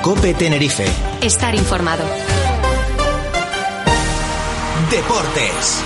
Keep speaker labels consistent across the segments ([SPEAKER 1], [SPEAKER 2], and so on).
[SPEAKER 1] COPE Tenerife.
[SPEAKER 2] Estar informado.
[SPEAKER 1] Deportes.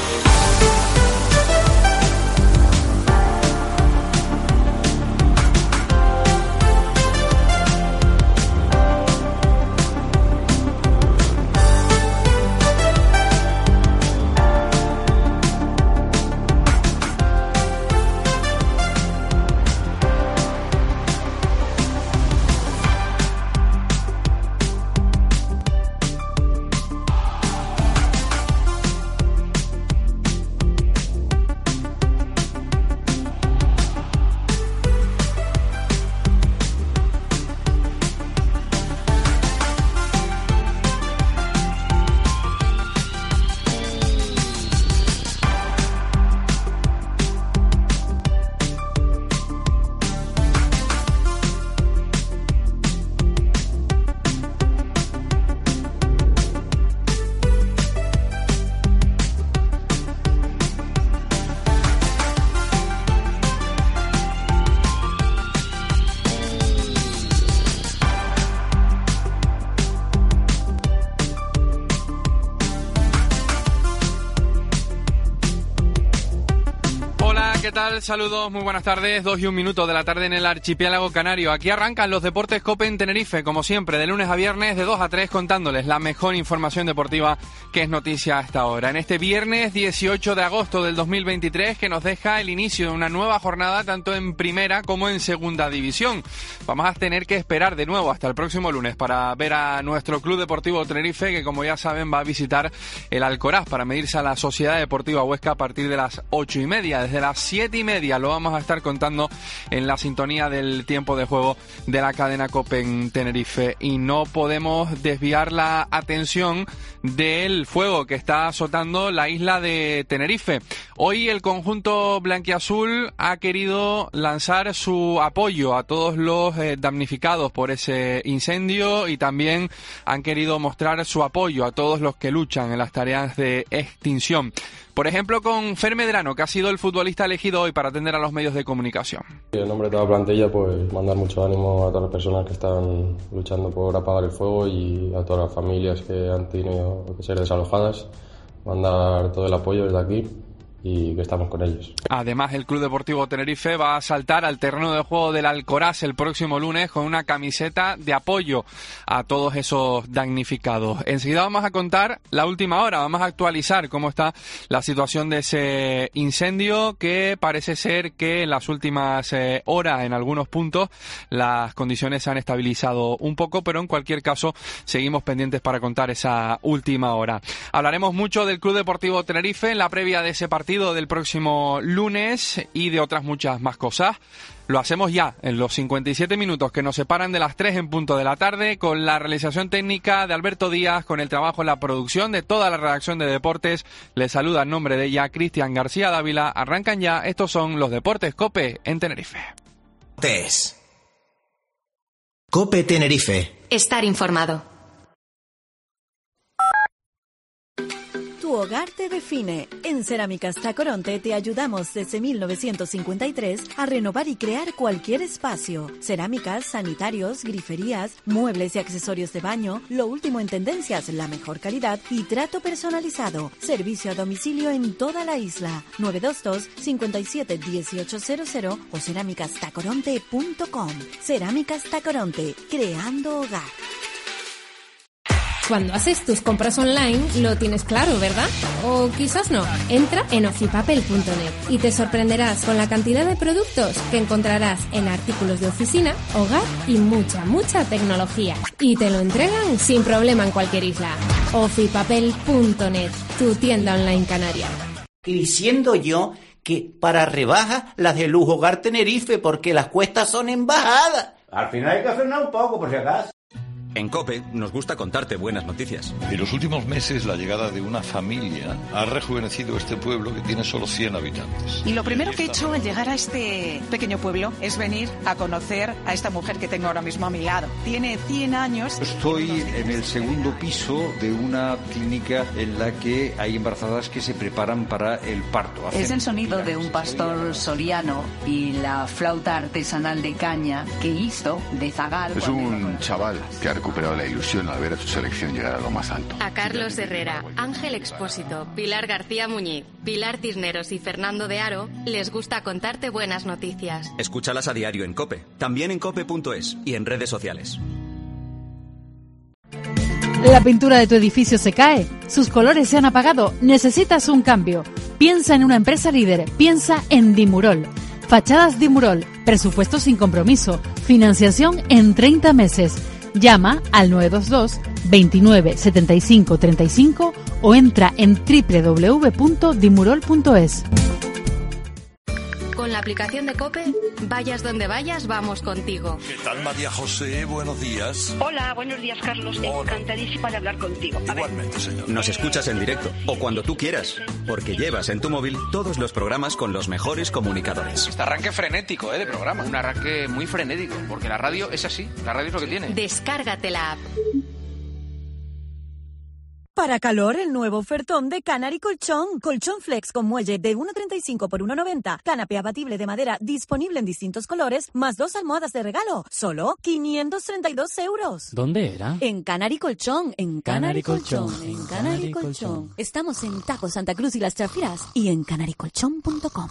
[SPEAKER 3] ¿Qué tal? Saludos, muy buenas tardes, 2:01 de la tarde en el archipiélago canario. Aquí arrancan los Deportes COPE en Tenerife, como siempre, de lunes a viernes de 2 a 3, contándoles la mejor información deportiva que es noticia hasta ahora. En este viernes 18 de agosto del 2023, que nos deja el inicio de una nueva jornada tanto en primera como en segunda división. Vamos a tener que esperar de nuevo hasta el próximo lunes para ver a nuestro Club Deportivo Tenerife, que como ya saben va a visitar el Alcoraz para medirse a la Sociedad Deportiva Huesca a partir de las 8:30. Desde las 7:30 lo vamos a estar contando en la sintonía del tiempo de juego de la cadena COPE en Tenerife. Y no podemos desviar la atención del fuego que está azotando la isla de Tenerife. Hoy el conjunto blanquiazul ha querido lanzar su apoyo a todos los damnificados por ese incendio y también han querido mostrar su apoyo a todos los que luchan en las tareas de extinción. Por ejemplo, con Fer Medrano, que ha sido el futbolista elegido hoy para atender a los medios de comunicación.
[SPEAKER 4] En nombre de toda la plantilla, pues mandar mucho ánimo a todas las personas que están luchando por apagar el fuego y a todas las familias que han tenido que ser desalojadas. Mandar todo el apoyo desde aquí y que estamos con ellos.
[SPEAKER 3] Además, el Club Deportivo Tenerife va a saltar al terreno de juego del Alcoraz el próximo lunes con una camiseta de apoyo a todos esos damnificados. Enseguida vamos a contar la última hora, vamos a actualizar cómo está la situación de ese incendio, que parece ser que en las últimas horas en algunos puntos las condiciones se han estabilizado un poco, pero en cualquier caso seguimos pendientes para contar esa última hora. Hablaremos mucho del Club Deportivo Tenerife en la previa de ese partido del próximo lunes y de otras muchas más cosas. Lo hacemos ya en los 57 minutos que nos separan de las 3 en punto de la tarde, con la realización técnica de Alberto Díaz, con el trabajo en la producción de toda la redacción de deportes. Les saluda en nombre de ella Cristian García Dávila. Arrancan ya, estos son los Deportes COPE en Tenerife.
[SPEAKER 1] COPE Tenerife.
[SPEAKER 2] Estar informado.
[SPEAKER 5] Tu hogar te define. En Cerámicas Tacoronte te ayudamos desde 1953 a renovar y crear cualquier espacio. Cerámicas, sanitarios, griferías, muebles y accesorios de baño, lo último en tendencias, la mejor calidad y trato personalizado. Servicio a domicilio en toda la isla. 922 57 1800 o cerámicastacoronte.com. Cerámicas Tacoronte, creando hogar.
[SPEAKER 6] Cuando haces tus compras online, lo tienes claro, ¿verdad? O quizás no. Entra en ofipapel.net y te sorprenderás con la cantidad de productos que encontrarás en artículos de oficina, hogar y mucha tecnología. Y te lo entregan sin problema en cualquier isla. ofipapel.net, tu tienda online canaria.
[SPEAKER 7] Diciendo yo que para rebajas las de Lujo Hogar Tenerife, porque las cuestas son en bajada.
[SPEAKER 8] Al final hay que frenar un poco, por si acaso. En COPE nos gusta contarte buenas noticias.
[SPEAKER 9] En los últimos meses, la llegada de una familia ha rejuvenecido este pueblo que tiene solo 100 habitantes.
[SPEAKER 10] Y lo primero que he hecho al llegar a este pequeño pueblo es venir a conocer a esta mujer que tengo ahora mismo a mi lado. Tiene 100 años.
[SPEAKER 11] Estoy en el segundo piso de una clínica en la que hay embarazadas que se preparan para el parto.
[SPEAKER 12] Es el sonido de un pastor soriano y la flauta artesanal de caña que hizo de zagal.
[SPEAKER 13] Es un chaval que ha recuperado la ilusión al ver a su selección llegar a lo más alto.
[SPEAKER 2] A Carlos Herrera, Ángel Expósito, Pilar García Muñiz, Pilar Cisneros y Fernando de Aro les gusta contarte buenas noticias.
[SPEAKER 8] Escúchalas a diario en COPE, también en cope.es y en redes sociales.
[SPEAKER 14] La pintura de tu edificio se cae, sus colores se han apagado, necesitas un cambio. Piensa en una empresa líder, piensa en Dimurol. Fachadas Dimurol, presupuesto sin compromiso, financiación en 30 meses. Llama al 922 29 75 35 o entra en www.dimurol.es.
[SPEAKER 2] Con la aplicación de COPE, vayas donde vayas, vamos contigo.
[SPEAKER 9] ¿Qué tal, María José? Buenos días.
[SPEAKER 15] Hola, buenos días, Carlos. Encantadísima de hablar contigo.
[SPEAKER 9] Igualmente, señor.
[SPEAKER 8] Nos escuchas en directo o cuando tú quieras, porque llevas en tu móvil todos los programas con los mejores comunicadores.
[SPEAKER 3] Este arranque frenético, de programa. Un arranque muy frenético, porque la radio es así. La radio es lo que tiene.
[SPEAKER 2] Descárgate la app.
[SPEAKER 5] Para calor, el nuevo ofertón de Canary Colchón. Colchón Flex con muelle de 1,35 por 1,90. Canapé abatible de madera disponible en distintos colores, más 2 almohadas de regalo. Solo 532 euros.
[SPEAKER 16] ¿Dónde era?
[SPEAKER 5] En Canary Colchón. En Canary Colchón. En Canary Colchón. Estamos en Tajo Santa Cruz y Las Chafiras y en canarycolchón.com.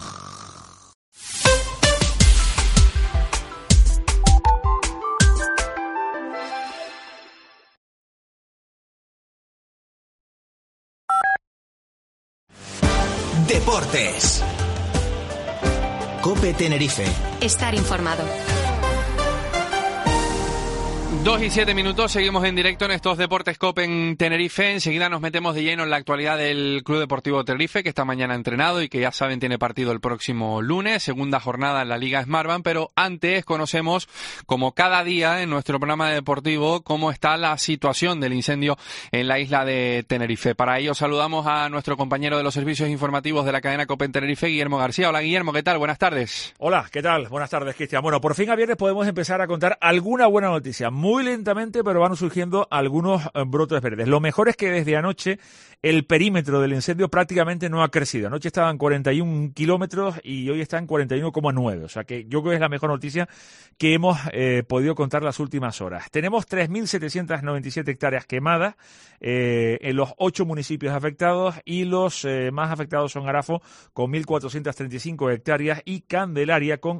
[SPEAKER 1] Deportes. COPE Tenerife.
[SPEAKER 2] Estar informado.
[SPEAKER 3] 2 y 7 minutos, seguimos en directo en estos Deportes COPE en Tenerife. Enseguida nos metemos de lleno en la actualidad del Club Deportivo Tenerife, que esta mañana ha entrenado y que ya saben tiene partido el próximo lunes, segunda jornada en la Liga Smartbank, pero antes conocemos, como cada día en nuestro programa deportivo, cómo está la situación del incendio en la isla de Tenerife. Para ello saludamos a nuestro compañero de los servicios informativos de la cadena COPE en Tenerife, Guillermo García. Hola Guillermo, ¿qué tal? Buenas tardes.
[SPEAKER 17] Hola, ¿qué tal? Buenas tardes, Cristian. Bueno, por fin a viernes podemos empezar a contar alguna buena noticia. Muy lentamente, pero van surgiendo algunos brotes verdes. Lo mejor es que desde anoche el perímetro del incendio prácticamente no ha crecido. Anoche estaban 41 kilómetros y hoy están 41,9. O sea que yo creo que es la mejor noticia que hemos podido contar las últimas horas. Tenemos 3.797 hectáreas quemadas en los 8 municipios afectados y los más afectados son Arafo con 1.435 hectáreas y Candelaria con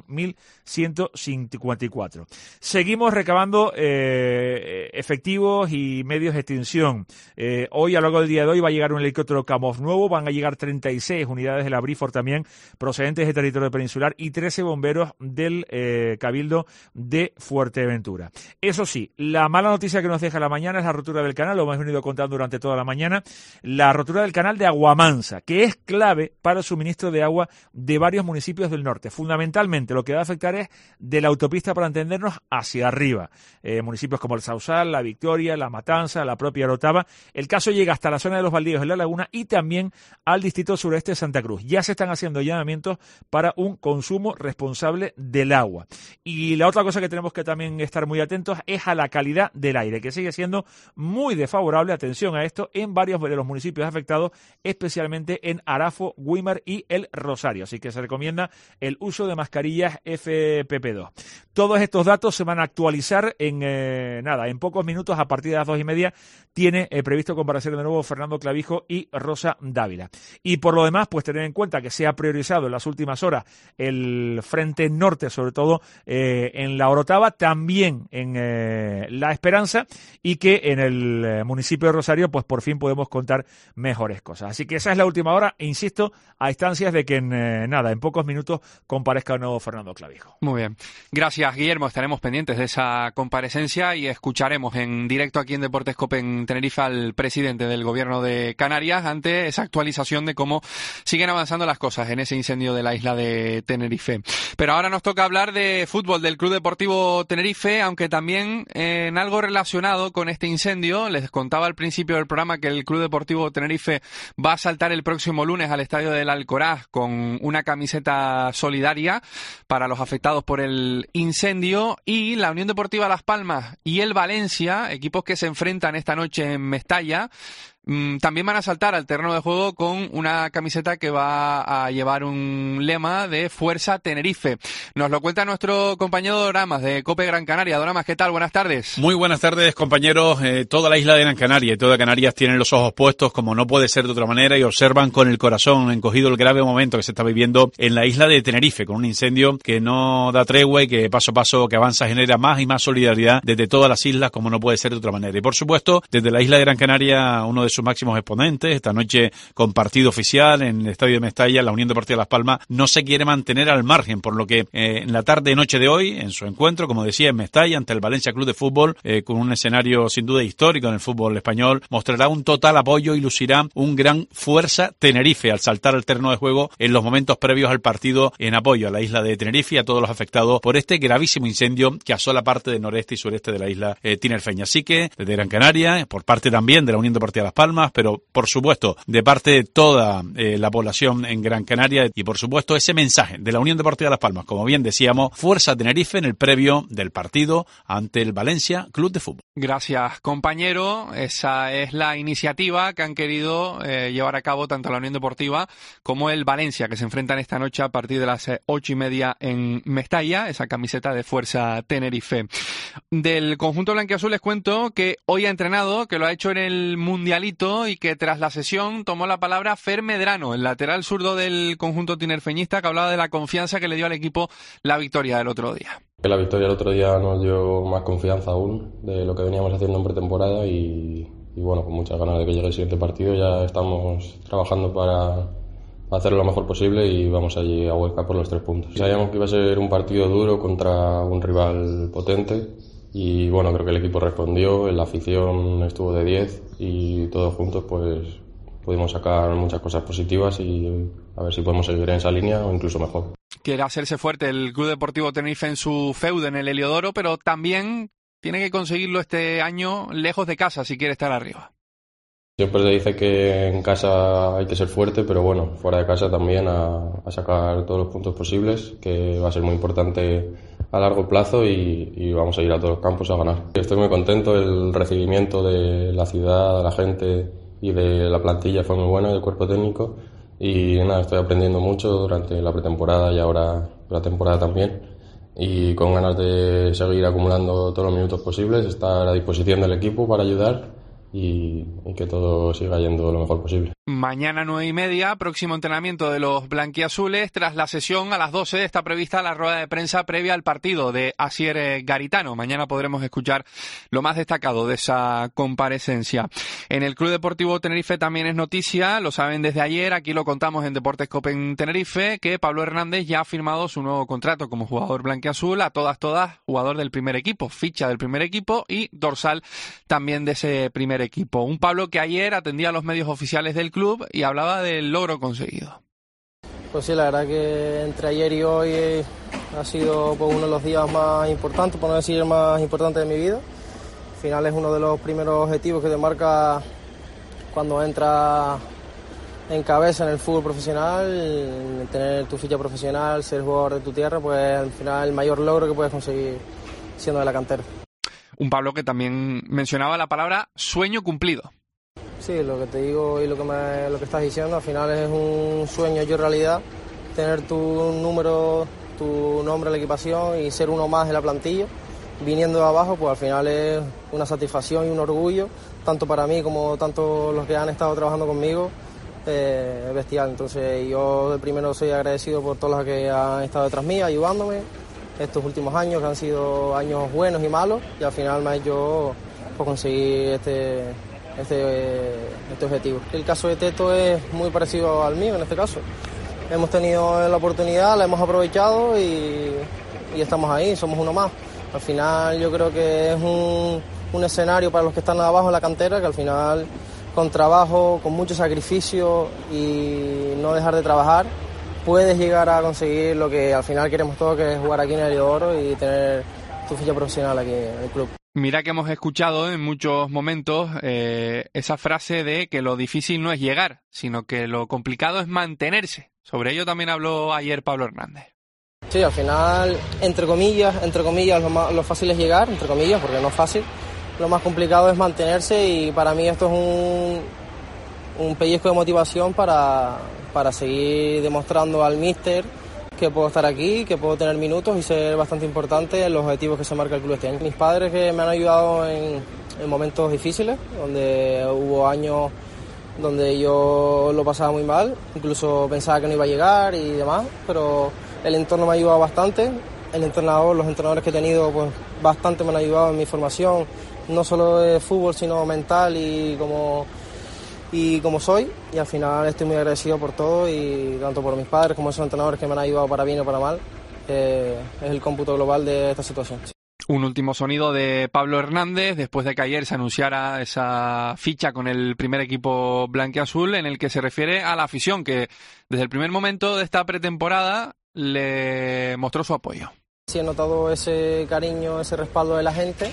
[SPEAKER 17] 1.154. Seguimos recabando efectivos y medios de extinción. Hoy, a lo largo del día de hoy, va a llegar un helicóptero Kamov nuevo, van a llegar 36 unidades de la Brifor también procedentes de territorio peninsular y 13 bomberos del Cabildo de Fuerteventura. Eso sí, la mala noticia que nos deja la mañana es la rotura del canal, lo hemos venido contando durante toda la mañana, la rotura del canal de Aguamansa, que es clave para el suministro de agua de varios municipios del norte. Fundamentalmente lo que va a afectar es de la autopista, para entendernos, hacia arriba. Municipios como el Sausal, la Victoria, la Matanza, la propia Orotava. El caso llega hasta la zona de los baldíos de la laguna y también al distrito sureste de Santa Cruz. Ya se están haciendo llamamientos para un consumo responsable del agua. Y la otra cosa que tenemos que también estar muy atentos es a la calidad del aire, que sigue siendo muy desfavorable, atención a esto, en varios de los municipios afectados, especialmente en Arafo, Güímar y El Rosario. Así que se recomienda el uso de mascarillas FFP2. Todos estos datos se van a actualizar en pocos minutos. A partir de las 2:30 tiene previsto comparecer de nuevo Fernando Clavijo y Rosa Dávila. Y por lo demás, pues tener en cuenta que se ha priorizado en las últimas horas el frente norte, sobre todo en la Orotava, también en La Esperanza, y que en el municipio de Rosario pues por fin podemos contar mejores cosas. Así que esa es la última hora, e insisto, a instancias de que en pocos minutos comparezca de nuevo Fernando Clavijo.
[SPEAKER 3] Muy bien. Gracias, Guillermo. Estaremos pendientes de esa comparecencia comparecencia y escucharemos en directo aquí en Deportes COPE en Tenerife al presidente del Gobierno de Canarias ante esa actualización de cómo siguen avanzando las cosas en ese incendio de la isla de Tenerife. Pero ahora nos toca hablar de fútbol del Club Deportivo Tenerife, aunque también en algo relacionado con este incendio. Les contaba al principio del programa que el Club Deportivo Tenerife va a saltar el próximo lunes al estadio del Alcoraz con una camiseta solidaria para los afectados por el incendio, y la Unión Deportiva Las Palmas y el Valencia, equipos que se enfrentan esta noche en Mestalla, también van a saltar al terreno de juego con una camiseta que va a llevar un lema de Fuerza Tenerife. Nos lo cuenta nuestro compañero Doramas de COPE Gran Canaria. Doramas, ¿qué tal? Buenas tardes.
[SPEAKER 16] Muy buenas tardes, compañeros. Toda la isla de Gran Canaria y toda Canarias tienen los ojos puestos, como no puede ser de otra manera, y observan con el corazón encogido el grave momento que se está viviendo en la isla de Tenerife, con un incendio que no da tregua y que paso a paso que avanza genera más y más solidaridad desde todas las islas, como no puede ser de otra manera. Y por supuesto, desde la isla de Gran Canaria, uno de sus máximos exponentes, esta noche con partido oficial en el Estadio de Mestalla, la Unión Deportiva Las Palmas no se quiere mantener al margen, por lo que en la tarde y noche de hoy, en su encuentro, como decía, en Mestalla, ante el Valencia Club de Fútbol, con un escenario sin duda histórico en el fútbol español, mostrará un total apoyo y lucirá un gran Fuerza Tenerife al saltar al terreno de juego en los momentos previos al partido, en apoyo a la isla de Tenerife y a todos los afectados por este gravísimo incendio que asola parte del noreste y sureste de la isla tinerfeña. Así que, desde Gran Canaria, por parte también de la Unión Deportiva Las Palmas, pero por supuesto de parte de toda la población en Gran Canaria, y por supuesto ese mensaje de la Unión Deportiva Las Palmas, como bien decíamos, Fuerza Tenerife en el previo del partido ante el Valencia Club de Fútbol.
[SPEAKER 3] Gracias, compañero. Esa es la iniciativa que han querido llevar a cabo tanto la Unión Deportiva como el Valencia, que se enfrentan esta noche a partir de las 8:30 en Mestalla, esa camiseta de Fuerza Tenerife. Del conjunto blanquiazul les cuento que hoy ha entrenado, que lo ha hecho en el Mundialito, y que tras la sesión tomó la palabra Fer Medrano, el lateral zurdo del conjunto tinerfeñista, que hablaba de la confianza que le dio al equipo la victoria del otro día.
[SPEAKER 4] La victoria del otro día nos dio más confianza aún de lo que veníamos haciendo en pretemporada y bueno, con muchas ganas de que llegue el siguiente partido. Ya estamos trabajando para hacerlo lo mejor posible y vamos allí a Huesca por los 3 puntos. Sabíamos que iba a ser un partido duro contra un rival potente y bueno, creo que el equipo respondió, la afición estuvo de 10 y todos juntos pues pudimos sacar muchas cosas positivas y a ver si podemos seguir en esa línea o incluso mejor. Quiere hacerse fuerte el Club Deportivo Tenerife en su feudo en el Heliodoro, pero también tiene que conseguirlo este año lejos de casa si quiere estar arriba. Siempre se dice que en casa hay que ser fuerte, pero bueno, fuera de casa también a sacar todos los puntos posibles, que va a ser muy importante a largo plazo y vamos a ir a todos los campos a ganar. Estoy muy contento, el recibimiento de la ciudad, de la gente y de la plantilla fue muy bueno, del cuerpo técnico, y nada, estoy aprendiendo mucho durante la pretemporada y ahora la temporada también, y con ganas de seguir acumulando todos los minutos posibles, estar a disposición del equipo para ayudar y que todo siga yendo lo mejor posible. Mañana 9:30, próximo entrenamiento de los blanquiazules. Tras la sesión a las 12 está prevista la rueda de prensa previa al partido de Asier Garitano. Mañana podremos escuchar lo más destacado de esa comparecencia. En el Club Deportivo Tenerife también es noticia, lo saben desde ayer, aquí lo contamos en Deportes COPE en Tenerife, que Pablo Hernández ya ha firmado su nuevo contrato como jugador blanquiazul, a todas, jugador del primer equipo, ficha del primer equipo y dorsal también de ese primer equipo. Un Pablo que ayer atendía a los medios oficiales del club y hablaba del logro conseguido.
[SPEAKER 18] Pues sí, la verdad que entre ayer y hoy ha sido pues, uno de los días más importantes, por no decir el más importante de mi vida. Al final es uno de los primeros objetivos que te marca cuando entras en cabeza en el fútbol profesional, tener tu ficha profesional, ser jugador de tu tierra, pues al final el mayor logro que puedes conseguir siendo de la cantera. Un Pablo que también mencionaba la palabra sueño cumplido. Sí, lo que te digo y lo que estás diciendo, al final es un sueño hecho realidad, tener tu número, tu nombre en la equipación y ser uno más de la plantilla, viniendo de abajo, pues al final es una satisfacción y un orgullo, tanto para mí como tanto los que han estado trabajando conmigo, bestial. Entonces yo de primero soy agradecido por todos los que han estado detrás mía, ayudándome estos últimos años, que han sido años buenos y malos, y al final me ha hecho conseguir este objetivo. El caso de Teto es muy parecido al mío en este caso. Hemos tenido la oportunidad, la hemos aprovechado y estamos ahí, somos uno más. Al final yo creo que es un escenario para los que están abajo en la cantera, que al final con trabajo, con mucho sacrificio y no dejar de trabajar, puedes llegar a conseguir lo que al final queremos todos, que es jugar aquí en el Oro y tener tu ficha profesional aquí en el club.
[SPEAKER 3] Mira que hemos escuchado en muchos momentos esa frase de que lo difícil no es llegar, sino que lo complicado es mantenerse. Sobre ello también habló ayer Pablo Hernández.
[SPEAKER 18] Sí, al final, entre comillas, lo fácil es llegar, entre comillas, porque no es fácil. Lo más complicado es mantenerse y para mí esto es un pellizco de motivación para seguir demostrando al míster que puedo estar aquí, que puedo tener minutos y ser bastante importante en los objetivos que se marca el club este año. Mis padres que me han ayudado en momentos difíciles, donde hubo años donde yo lo pasaba muy mal, incluso pensaba que no iba a llegar y demás, pero el entorno me ha ayudado bastante. Los entrenadores que he tenido, pues bastante me han ayudado en mi formación, no solo de fútbol, sino mental y como soy, y al final estoy muy agradecido por todo, y tanto por mis padres como esos entrenadores que me han ayudado para bien o para mal. Es el cómputo global de esta situación.
[SPEAKER 3] Un último sonido de Pablo Hernández después de que ayer se anunciara esa ficha con el primer equipo blanquiazul, en el que se refiere a la afición que desde el primer momento de esta pretemporada le mostró su apoyo.
[SPEAKER 18] Sí, he notado ese cariño, ese respaldo de la gente,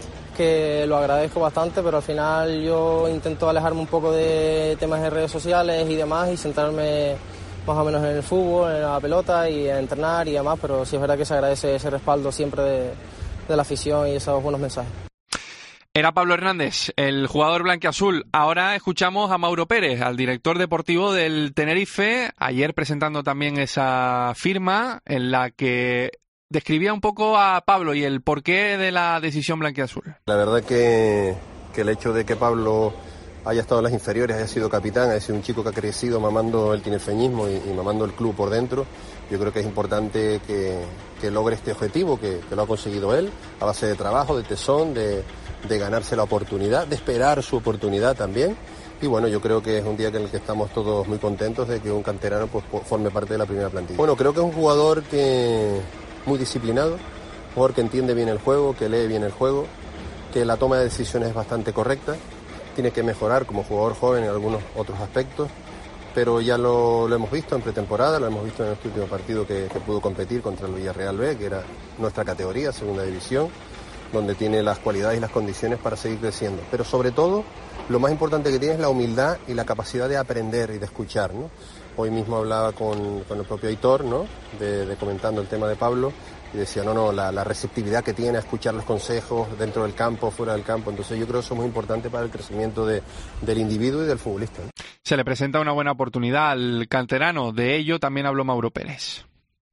[SPEAKER 18] que lo agradezco bastante, pero al final yo intento alejarme un poco de temas de redes sociales y demás y centrarme más o menos en el fútbol, en la pelota y en entrenar y demás, pero sí es verdad que se agradece ese respaldo siempre de la afición y esos buenos mensajes.
[SPEAKER 3] Era Pablo Hernández, el jugador blanquiazul. Ahora escuchamos a Mauro Pérez, al director deportivo del Tenerife, ayer presentando también esa firma en la que describía un poco a Pablo y el porqué de la decisión blanquiazul.
[SPEAKER 19] La verdad que el hecho de que Pablo haya estado en las inferiores, haya sido capitán, haya sido un chico que ha crecido mamando el tinerfeñismo y mamando el club por dentro, yo creo que es importante que logre este objetivo, que lo ha conseguido él, a base de trabajo, de tesón, de ganarse la oportunidad, de esperar su oportunidad también. Y bueno, yo creo que es un día en el que estamos todos muy contentos de que un canterano pues forme parte de la primera plantilla. Bueno, creo que es un jugador muy disciplinado, un jugador que entiende bien el juego, que lee bien el juego, que la toma de decisiones es bastante correcta. Tiene que mejorar como jugador joven en algunos otros aspectos, pero ya lo hemos visto en pretemporada, lo hemos visto en este último partido que pudo competir contra el Villarreal B, que era nuestra categoría, segunda división, donde tiene las cualidades y las condiciones para seguir creciendo. Pero sobre todo, lo más importante que tiene es la humildad y la capacidad de aprender y de escuchar, ¿no? Hoy mismo hablaba con el propio Aitor, ¿no? de comentando el tema de Pablo, y decía, la receptividad que tiene a escuchar los consejos dentro del campo, fuera del campo. Entonces yo creo que eso es muy importante para el crecimiento del individuo y del futbolista, ¿no?
[SPEAKER 3] Se le presenta una buena oportunidad al canterano, de ello también habló Mauro Pérez.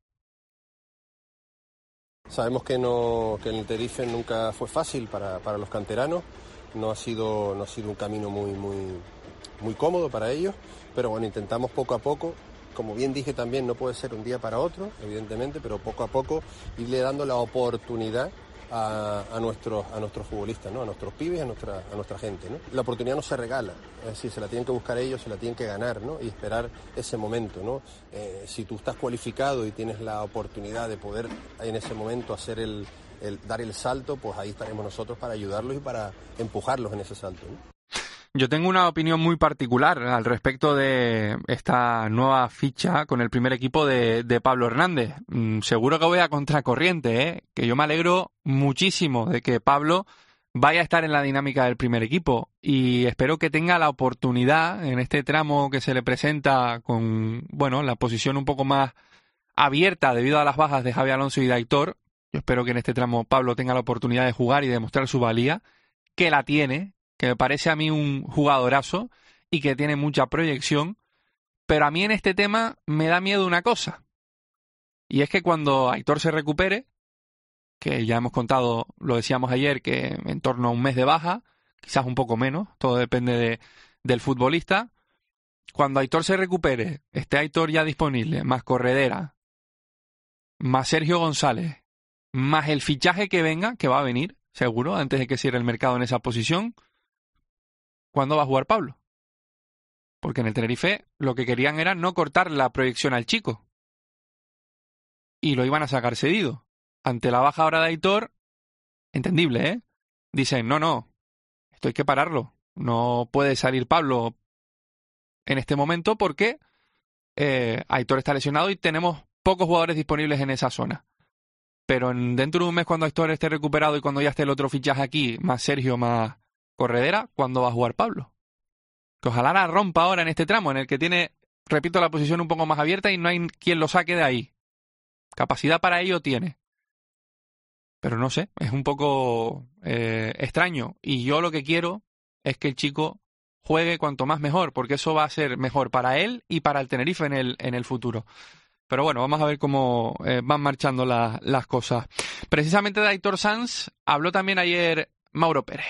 [SPEAKER 19] Sabemos que el Tenerife nunca fue fácil para los canteranos, no ha sido un camino muy cómodo para ellos, pero bueno, intentamos poco a poco. Como bien dije también, no puede ser un día para otro, evidentemente, pero poco a poco irle dando la oportunidad a nuestros futbolistas, ¿no? A nuestros pibes, a nuestra gente, ¿no? La oportunidad no se regala, es decir, se la tienen que buscar ellos, se la tienen que ganar, ¿no? Y esperar ese momento, ¿no? Si tú estás cualificado y tienes la oportunidad de poder en ese momento hacer dar el salto, pues ahí estaremos nosotros para ayudarlos y para empujarlos en ese salto, ¿no?
[SPEAKER 3] Yo tengo una opinión muy particular al respecto de esta nueva ficha con el primer equipo de Pablo Hernández. Seguro que voy a contracorriente, que yo me alegro muchísimo de que Pablo vaya a estar en la dinámica del primer equipo y espero que tenga la oportunidad en este tramo que se le presenta con, la posición un poco más abierta debido a las bajas de Javi Alonso y de Aitor. Yo espero que en este tramo Pablo tenga la oportunidad de jugar y demostrar su valía, que la tiene, que me parece a mí un jugadorazo y que tiene mucha proyección, pero a mí en este tema me da miedo una cosa, y es que cuando Aitor se recupere, que ya hemos contado, lo decíamos ayer, que en torno a un mes de baja, quizás un poco menos, todo depende del futbolista, cuando Aitor se recupere, esté Aitor ya disponible, más Corredera, más Sergio González, más el fichaje que venga, que va a venir, seguro, antes de que cierre el mercado en esa posición, ¿cuándo va a jugar Pablo? Porque en el Tenerife lo que querían era no cortar la proyección al chico. Y lo iban a sacar cedido. Ante la baja ahora de Aitor, entendible, ¿eh? Dicen, no, esto hay que pararlo. No puede salir Pablo en este momento porque Aitor está lesionado y tenemos pocos jugadores disponibles en esa zona. Pero dentro de un mes, cuando Aitor esté recuperado y cuando ya esté el otro fichaje aquí, más Sergio, más Corredera, ¿cuándo va a jugar Pablo? Que ojalá la rompa ahora en este tramo, en el que tiene, repito, la posición un poco más abierta y no hay quien lo saque de ahí. Capacidad para ello tiene. Pero no sé, es un poco extraño. Y yo lo que quiero es que el chico juegue cuanto más mejor, porque eso va a ser mejor para él y para el Tenerife en el futuro. Pero bueno, vamos a ver cómo van marchando las cosas. Precisamente de Aitor Sanz habló también ayer Mauro Pérez.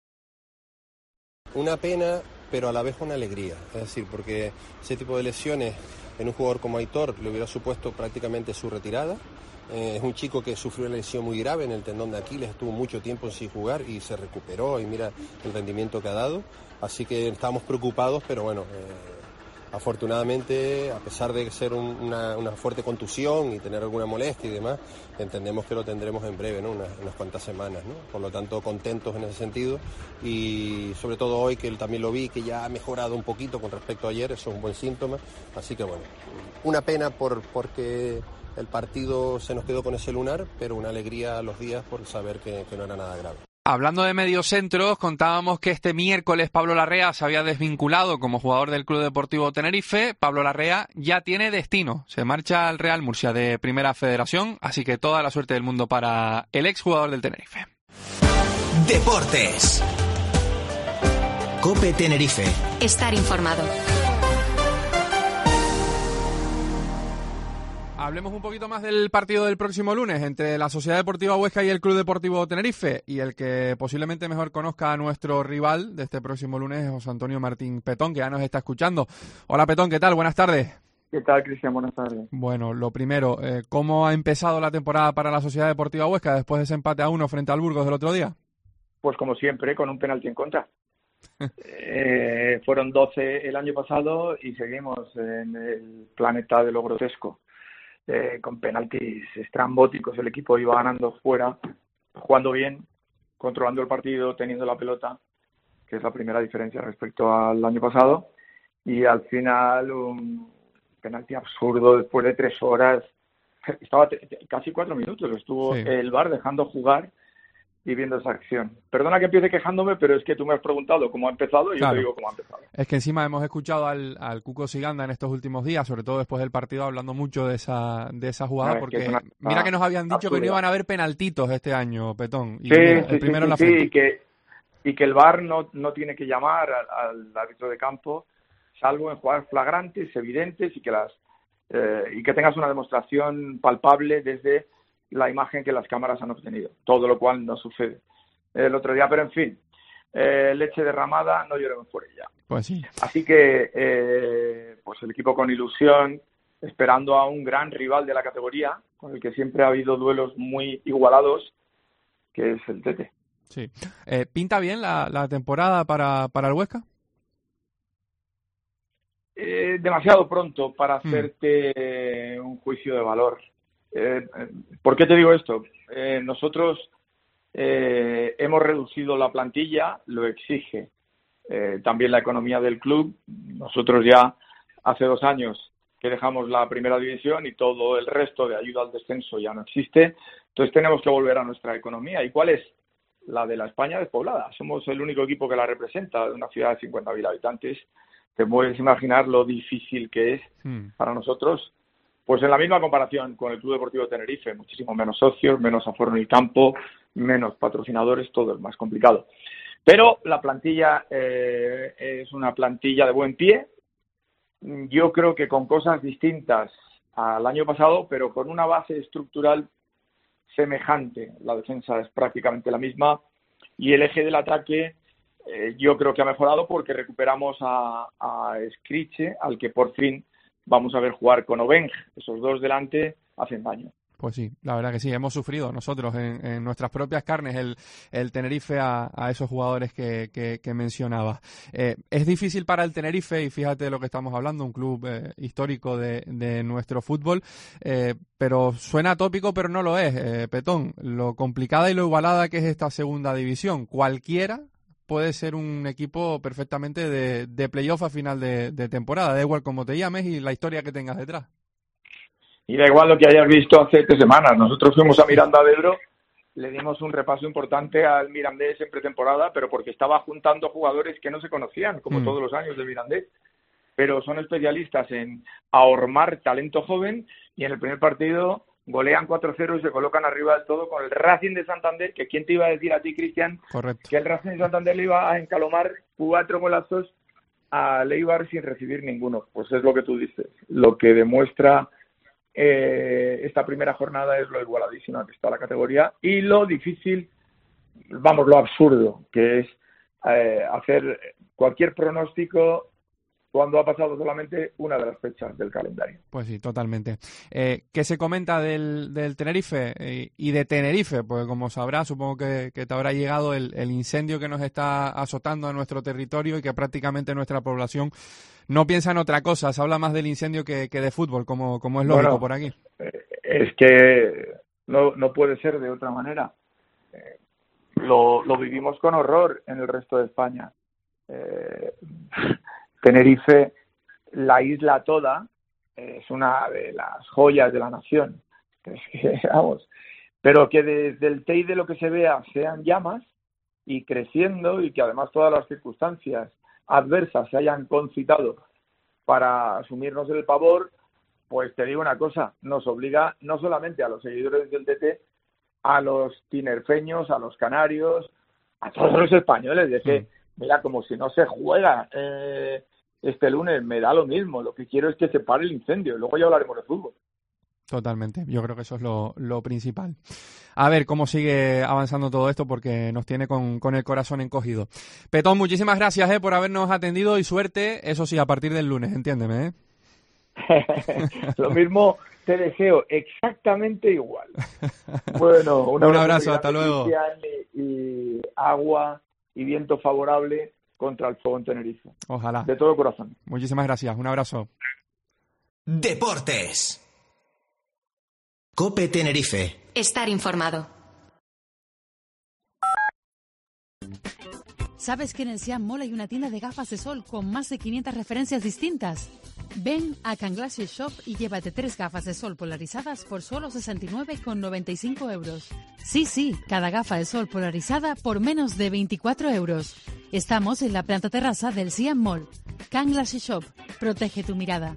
[SPEAKER 19] Una pena, pero a la vez una alegría. Es decir, porque ese tipo de lesiones en un jugador como Aitor le hubiera supuesto prácticamente su retirada. Es un chico que sufrió una lesión muy grave en el tendón de Aquiles, estuvo mucho tiempo sin jugar y se recuperó y mira el rendimiento que ha dado. Así que estábamos preocupados, pero bueno, afortunadamente, a pesar de ser una fuerte contusión y tener alguna molestia y demás, entendemos que lo tendremos en breve, ¿no? Unas cuantas semanas, ¿no? Por lo tanto, contentos en ese sentido y sobre todo hoy que también lo vi, que ya ha mejorado un poquito con respecto a ayer, eso es un buen síntoma. Así que bueno, una pena porque el partido se nos quedó con ese lunar, pero una alegría a los días por saber que no era nada grave.
[SPEAKER 3] Hablando de mediocentros, contábamos que este miércoles Pablo Larrea se había desvinculado como jugador del Club Deportivo Tenerife. Pablo Larrea ya tiene destino, se marcha al Real Murcia de Primera Federación, así que toda la suerte del mundo para el exjugador del Tenerife.
[SPEAKER 1] Deportes. COPE Tenerife.
[SPEAKER 2] Estar informado.
[SPEAKER 3] Hablemos un poquito más del partido del próximo lunes entre la Sociedad Deportiva Huesca y el Club Deportivo Tenerife, y el que posiblemente mejor conozca a nuestro rival de este próximo lunes es José Antonio Martín Petón, que ya nos está escuchando. Hola Petón, ¿qué tal? Buenas tardes.
[SPEAKER 20] ¿Qué tal, Cristian? Buenas tardes.
[SPEAKER 3] Bueno, lo primero, ¿cómo ha empezado la temporada para la Sociedad Deportiva Huesca después de ese empate a 1 frente al Burgos del otro día?
[SPEAKER 20] Pues como siempre, con un penalti en contra. Fueron 12 el año pasado y seguimos en el planeta de lo grotesco. Con penaltis estrambóticos, el equipo iba ganando fuera, jugando bien, controlando el partido, teniendo la pelota, que es la primera diferencia respecto al año pasado, y al final un penalti absurdo después de 3 horas, estaba casi 4 minutos, estuvo el VAR dejando jugar y viendo esa acción. Perdona que empiece quejándome, pero es que tú me has preguntado cómo ha empezado y yo te digo cómo ha empezado.
[SPEAKER 3] Es que encima hemos escuchado al Cuco Siganda en estos últimos días, sobre todo después del partido, hablando mucho de esa jugada, no, porque mira que nos habían dicho que no iban a haber penaltitos este año, Petón. Y el primero en la frente.
[SPEAKER 20] Y que el VAR no tiene que llamar al árbitro de campo, salvo en jugadas flagrantes, evidentes, y que tengas una demostración palpable desde la imagen que las cámaras han obtenido, todo lo cual no sucede el otro día, pero en fin, leche derramada, no lloremos por ella.
[SPEAKER 3] Pues sí.
[SPEAKER 20] Así que pues el equipo con ilusión, esperando a un gran rival de la categoría, con el que siempre ha habido duelos muy igualados, que es el Tete.
[SPEAKER 3] Sí. ¿Pinta bien la temporada para el Huesca?
[SPEAKER 20] Demasiado pronto para hacerte un juicio de valor. ¿Por qué te digo esto? Nosotros hemos reducido la plantilla, lo exige también la economía del club. Nosotros ya hace 2 años que dejamos la primera división y todo el resto de ayuda al descenso ya no existe. Entonces tenemos que volver a nuestra economía. ¿Y cuál es? La de la España despoblada. Somos el único equipo que la representa, de una ciudad de 50.000 habitantes. Te puedes imaginar lo difícil que es para nosotros. Pues en la misma comparación con el Club Deportivo Tenerife, muchísimo menos socios, menos aforo en el campo, menos patrocinadores, todo es más complicado. Pero la plantilla es una plantilla de buen pie. Yo creo que con cosas distintas al año pasado, pero con una base estructural semejante. La defensa es prácticamente la misma y el eje del ataque yo creo que ha mejorado porque recuperamos a Scriche, al que por fin vamos a ver jugar con Obeng. Esos dos delante hacen daño.
[SPEAKER 3] Pues sí, la verdad que sí, hemos sufrido nosotros en nuestras propias carnes el Tenerife a esos jugadores que mencionaba. Es difícil para el Tenerife, y fíjate de lo que estamos hablando, un club histórico de nuestro fútbol, pero suena tópico, pero no lo es, Petón. Lo complicada y lo igualada que es esta segunda división. Cualquiera puede ser un equipo perfectamente de playoff a final de temporada, da igual cómo te llames y la historia que tengas detrás.
[SPEAKER 20] Y da igual lo que hayas visto hace 3 semanas. Nosotros fuimos a Miranda de Ebro, le dimos un repaso importante al Mirandés en pretemporada, pero porque estaba juntando jugadores que no se conocían, como todos los años del Mirandés. Pero son especialistas en ahormar talento joven, y en el primer partido golean 4-0 y se colocan arriba del todo con el Racing de Santander, que quién te iba a decir a ti, Cristian,
[SPEAKER 3] correcto,
[SPEAKER 20] que el Racing de Santander le iba a encalomar 4 golazos a Leibar sin recibir ninguno. Pues es lo que tú dices. Lo que demuestra esta primera jornada es lo igualadísima que está la categoría y lo difícil, lo absurdo que es hacer cualquier pronóstico cuando ha pasado solamente una de las fechas del calendario.
[SPEAKER 3] Pues sí, totalmente. ¿Qué se comenta del Tenerife y de Tenerife? Pues como sabrás, supongo que te habrá llegado el incendio que nos está azotando a nuestro territorio y que prácticamente nuestra población no piensa en otra cosa. Se habla más del incendio que de fútbol, como es lógico por aquí.
[SPEAKER 20] Es que no puede ser de otra manera. Lo vivimos con horror en el resto de España. Tenerife, la isla toda, es una de las joyas de la nación. Es que, vamos, pero que desde el TEI de lo que se vea sean llamas y creciendo, y que además todas las circunstancias adversas se hayan concitado para asumirnos el pavor, pues te digo una cosa, nos obliga no solamente a los seguidores del TT, a los tinerfeños, a los canarios, a todos los españoles. Es que, mira, como si no se juega este lunes, me da lo mismo. Lo que quiero es que se pare el incendio y luego ya hablaremos de fútbol.
[SPEAKER 3] Totalmente, yo creo que eso es lo principal. A ver cómo sigue avanzando todo esto, porque nos tiene con el corazón encogido. Petón, muchísimas gracias por habernos atendido y suerte, eso sí, a partir del lunes, entiéndeme.
[SPEAKER 20] Lo mismo te deseo, exactamente igual. Bueno, un
[SPEAKER 3] abrazo, hasta luego.
[SPEAKER 20] Y agua y viento favorable contra el fuego en Tenerife.
[SPEAKER 3] Ojalá.
[SPEAKER 20] De todo corazón.
[SPEAKER 3] Muchísimas gracias, un abrazo.
[SPEAKER 1] Deportes. COPE Tenerife.
[SPEAKER 2] Estar informado.
[SPEAKER 14] ¿Sabes que en el Siam Mall hay una tienda de gafas de sol con más de 500 referencias distintas? Ven a Can Glasses Shop y llévate 3 gafas de sol polarizadas por solo 69,95 euros. Sí, cada gafa de sol polarizada por menos de 24 euros. Estamos en la planta terraza del Siam Mall. Can Glasses Shop. Protege tu mirada.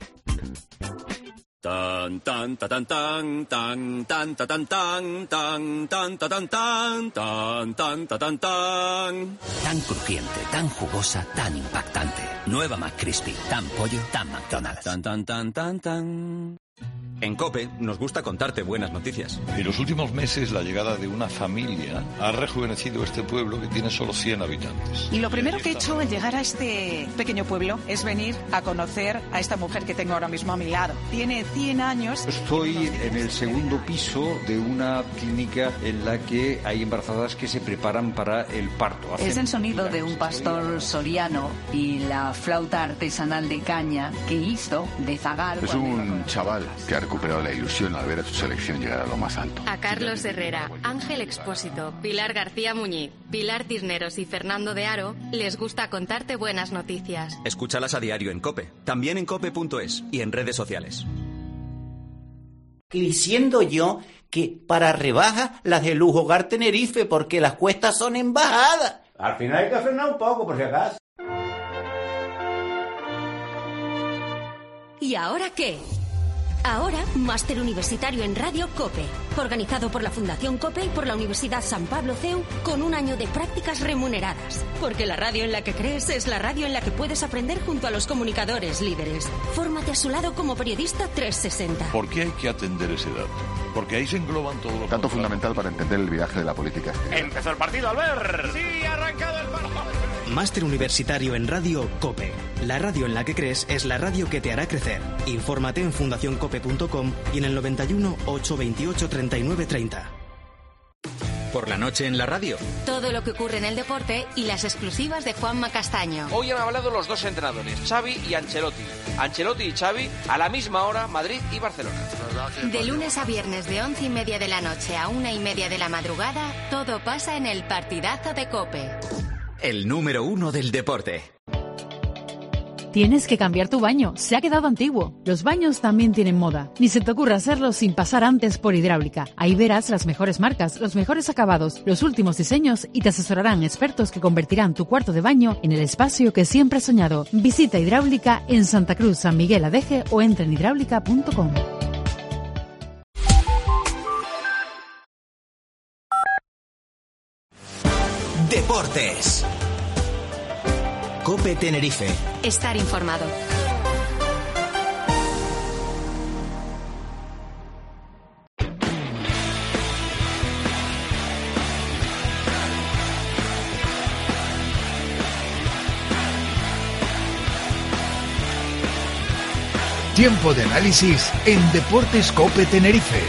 [SPEAKER 21] Tan tan tan tan tan tan tan tan tan tan tan tan tan tan tan tan tan. Tan crujiente, tan jugosa, tan impactante. Nueva McCrispy, tan pollo, tan McDonald's. Tan tan tan tan tan.
[SPEAKER 8] En COPE nos gusta contarte buenas noticias.
[SPEAKER 9] En los últimos meses la llegada de una familia ha rejuvenecido este pueblo que tiene solo 100 habitantes.
[SPEAKER 10] Y lo primero que he hecho al llegar a este pequeño pueblo es venir a conocer a esta mujer que tengo ahora mismo a mi lado. Tiene 100 años.
[SPEAKER 11] Estoy en el segundo piso de una clínica en la que hay embarazadas que se preparan para el parto.
[SPEAKER 12] Es el sonido de un pastor soriano y la flauta artesanal de caña que hizo de zagal.
[SPEAKER 13] Es un chaval que ha recuperado la ilusión al ver a su selección llegar a lo más alto.
[SPEAKER 2] A Carlos Herrera, Ángel Expósito, Pilar García Muñiz, Pilar Cisneros y Fernando de Aro les gusta contarte buenas noticias.
[SPEAKER 8] Escúchalas a diario en COPE, también en cope.es y en redes sociales.
[SPEAKER 7] Diciendo yo que para rebajas las de Lujo Hogar Tenerife, porque las cuestas son en bajada.
[SPEAKER 22] Al final hay que frenar un poco, por si acaso.
[SPEAKER 23] ¿Y ahora qué? Ahora, máster universitario en Radio COPE, organizado por la Fundación COPE y por la Universidad San Pablo CEU, con un año de prácticas remuneradas. Porque la radio en la que crees es la radio en la que puedes aprender junto a los comunicadores líderes. Fórmate a su lado como periodista 360.
[SPEAKER 9] ¿Por qué hay que atender ese dato? Porque ahí se engloban todos los...
[SPEAKER 13] Tanto fundamental para entender el viraje de la política exterior.
[SPEAKER 24] Empezó el partido, Albert.
[SPEAKER 25] Sí, ha arrancado el balón.
[SPEAKER 5] Máster Universitario en Radio COPE. La radio en la que crees es la radio que te hará crecer. Infórmate en fundacioncope.com y en el 91 828 39 30.
[SPEAKER 8] Por la noche en la radio.
[SPEAKER 2] Todo lo que ocurre en el deporte y las exclusivas de Juanma Castaño.
[SPEAKER 6] Hoy han hablado los dos entrenadores, Xavi y Ancelotti. Ancelotti y Xavi a la misma hora, Madrid y Barcelona.
[SPEAKER 2] De lunes a viernes de 11:30 de la noche a 1:30 de la madrugada, todo pasa en el partidazo de COPE.
[SPEAKER 8] El número 1 del deporte.
[SPEAKER 14] Tienes que cambiar tu baño, se ha quedado antiguo. Los baños también tienen moda. Ni se te ocurra hacerlo sin pasar antes por Hidráulica. Ahí verás las mejores marcas, los mejores acabados, los últimos diseños y te asesorarán expertos que convertirán tu cuarto de baño en el espacio que siempre has soñado. Visita Hidráulica en Santa Cruz, San Miguel Adeje o entra en hidráulica.com.
[SPEAKER 1] Deportes. COPE Tenerife.
[SPEAKER 2] Estar informado.
[SPEAKER 15] Tiempo de análisis en Deportes COPE Tenerife.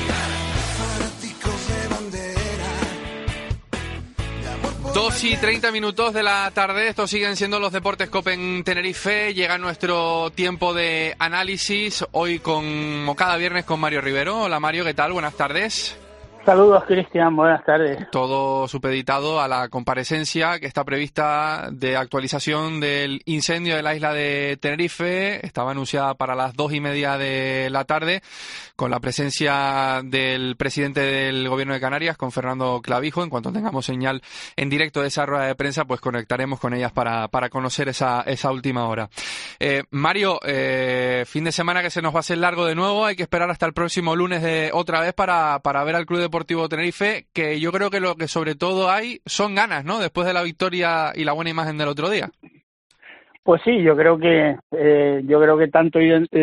[SPEAKER 3] 2:30 de la tarde, estos siguen siendo los Deportes COPE en Tenerife. Llega nuestro tiempo de análisis, hoy como cada viernes con Mario Rivero. Hola Mario, ¿qué tal? Buenas tardes.
[SPEAKER 24] Saludos, Cristian, buenas tardes.
[SPEAKER 3] Todo supeditado a la comparecencia que está prevista de actualización del incendio de la isla de Tenerife. Estaba anunciada para las 2:30 de la tarde, con la presencia del presidente del Gobierno de Canarias, con Fernando Clavijo. En cuanto tengamos señal en directo de esa rueda de prensa, pues conectaremos con ellas para conocer esa última hora. Mario, fin de semana que se nos va a hacer largo de nuevo. Hay que esperar hasta el próximo lunes otra vez para ver al Club Deportivo Tenerife, que yo creo que lo que sobre todo hay son ganas, ¿no? Después de la victoria y la buena imagen del otro día.
[SPEAKER 24] Pues sí, yo creo que tanto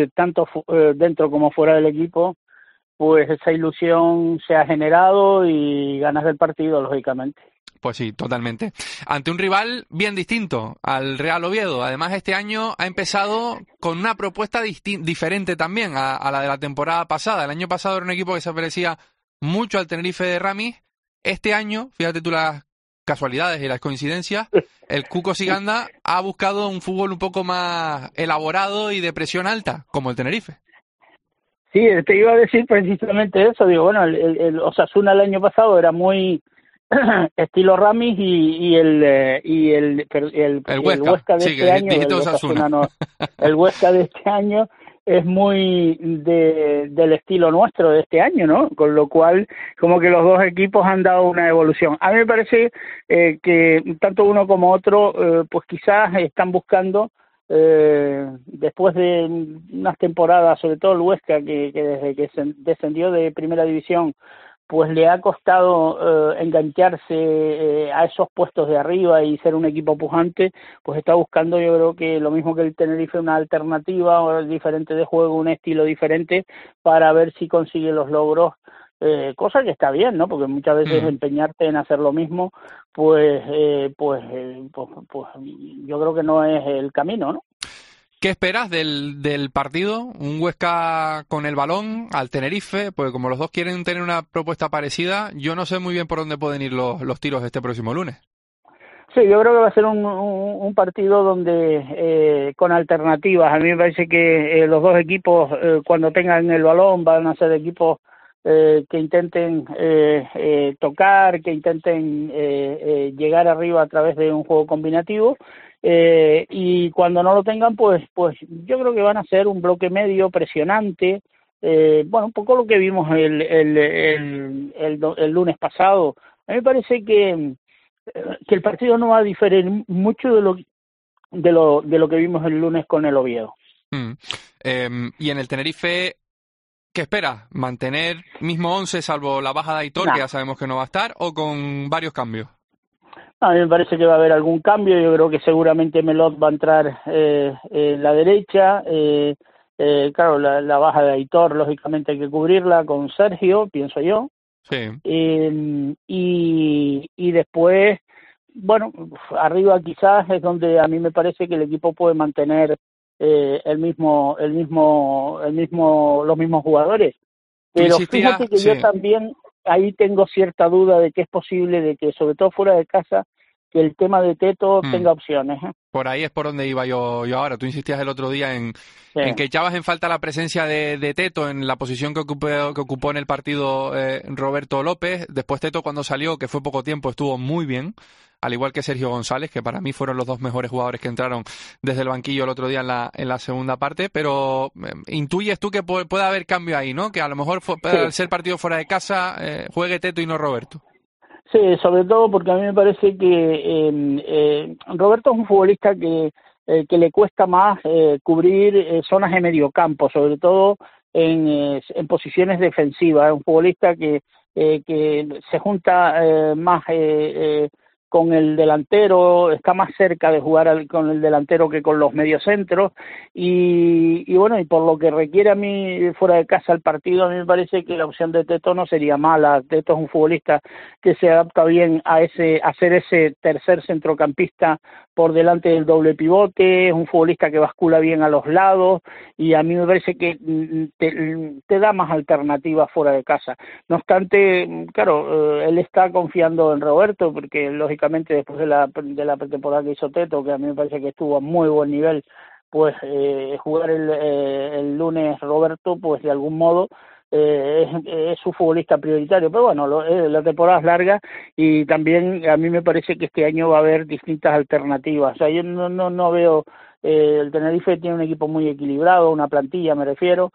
[SPEAKER 24] dentro como fuera del equipo, pues esa ilusión se ha generado y ganas del partido, lógicamente.
[SPEAKER 3] Pues sí, totalmente. Ante un rival bien distinto al Real Oviedo. Además, este año ha empezado con una propuesta diferente también a la de la temporada pasada. El año pasado era un equipo que se parecía mucho al Tenerife de Ramis. Este año, fíjate tú las casualidades y las coincidencias, el Cuco Siganda ha buscado un fútbol un poco más elaborado y de presión alta, como el Tenerife.
[SPEAKER 24] Sí, te iba a decir precisamente eso. Digo, bueno, el Osasuna el año pasado era muy estilo Ramis y el Huesca de este año, el Huesca de este año es muy del estilo nuestro de este año, ¿no? Con lo cual, como que los dos equipos han dado una evolución. A mí me parece que tanto uno como otro, pues quizás están buscando, después de unas temporadas, sobre todo el Huesca, que desde que se descendió de Primera División, pues le ha costado engancharse a esos puestos de arriba y ser un equipo pujante, pues está buscando, yo creo que lo mismo que el Tenerife, una alternativa diferente de juego, un estilo diferente para ver si consigue los logros, cosa que está bien, ¿no? Porque muchas veces empeñarte en hacer lo mismo, pues yo creo que no es el camino, ¿no?
[SPEAKER 3] ¿Qué esperas del partido? Un Huesca con el balón al Tenerife, pues como los dos quieren tener una propuesta parecida, yo no sé muy bien por dónde pueden ir los tiros este próximo lunes.
[SPEAKER 24] Sí, yo creo que va a ser un partido donde con alternativas. A mí me parece que los dos equipos, cuando tengan el balón, van a ser equipos que intenten tocar, que intenten llegar arriba a través de un juego combinativo. Y cuando no lo tengan, pues yo creo que van a ser un bloque medio presionante, bueno, un poco lo que vimos el lunes pasado. A mí me parece que el partido no va a diferir mucho de lo que vimos el lunes con el Oviedo.
[SPEAKER 3] Y en el Tenerife, ¿qué esperas? ¿Mantener mismo 11 salvo la baja de Aitor, que ya sabemos que no va a estar, o con varios cambios?
[SPEAKER 24] A mí me parece que va a haber algún cambio. Yo creo que seguramente Melot va a entrar en la derecha. Claro, la baja de Aitor, lógicamente hay que cubrirla con Sergio, pienso yo.
[SPEAKER 3] Sí.
[SPEAKER 24] Y después, bueno, arriba quizás es donde a mí me parece que el equipo puede mantener los mismos jugadores. Pero fíjate que yo también ahí tengo cierta duda de que es posible de que, sobre todo fuera de casa, que el tema de Teto tenga opciones.
[SPEAKER 3] Por ahí es por donde iba yo ahora. Tú insistías el otro día en que echabas en falta la presencia de Teto en la posición que ocupó en el partido Roberto López. Después Teto, cuando salió, que fue poco tiempo, estuvo muy bien, al igual que Sergio González, que para mí fueron los dos mejores jugadores que entraron desde el banquillo el otro día en la segunda parte. Pero intuyes tú que puede haber cambio ahí, ¿no? Que a lo mejor al ser partido fuera de casa juegue Teto y no Roberto.
[SPEAKER 24] Sí, sobre todo porque a mí me parece que Roberto es un futbolista que le cuesta más cubrir zonas de mediocampo, sobre todo en posiciones defensivas. Es un futbolista que se junta más con el delantero, está más cerca de jugar con el delantero que con los mediocentros y bueno, y por lo que requiere a mí fuera de casa el partido, a mí me parece que la opción de Teto no sería mala. Teto es un futbolista que se adapta bien a ser ese tercer centrocampista por delante del doble pivote, es un futbolista que bascula bien a los lados y a mí me parece que te da más alternativas fuera de casa. No obstante, claro, él está confiando en Roberto porque lógicamente después de la pretemporada que hizo Teto, que a mí me parece que estuvo a muy buen nivel, pues jugar el lunes Roberto, pues de algún modo es su futbolista prioritario, pero bueno, la temporada es larga y también a mí me parece que este año va a haber distintas alternativas. O sea, yo no veo, el Tenerife tiene un equipo muy equilibrado, una plantilla me refiero,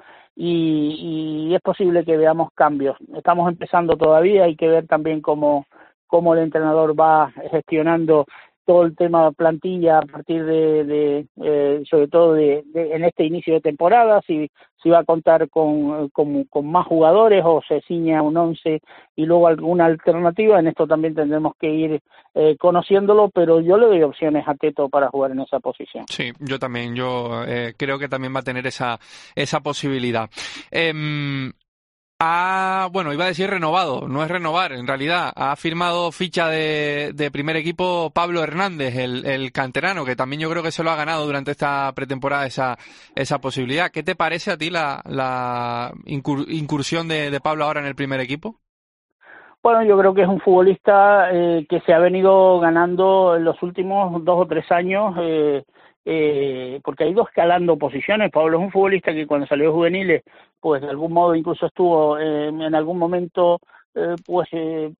[SPEAKER 24] y es posible que veamos cambios. Estamos empezando todavía, hay que ver también cómo el entrenador va gestionando todo el tema plantilla a partir sobre todo en este inicio de temporada, si va a contar con más jugadores o se ciña un 11 y luego alguna alternativa. En esto también tendremos que ir conociéndolo, pero yo le doy opciones a Teto para jugar en esa posición.
[SPEAKER 3] Sí, yo también, creo que también va a tener esa posibilidad. Bueno, iba a decir renovado, no es renovar, en realidad ha firmado ficha de primer equipo Pablo Hernández, el canterano, que también yo creo que se lo ha ganado durante esta pretemporada esa posibilidad. ¿Qué te parece a ti la incursión de Pablo ahora en el primer equipo?
[SPEAKER 24] Bueno, yo creo que es un futbolista que se ha venido ganando en los últimos 2 o 3 años, porque ha ido escalando posiciones. Pablo es un futbolista que cuando salió de juveniles, pues de algún modo incluso estuvo en algún momento en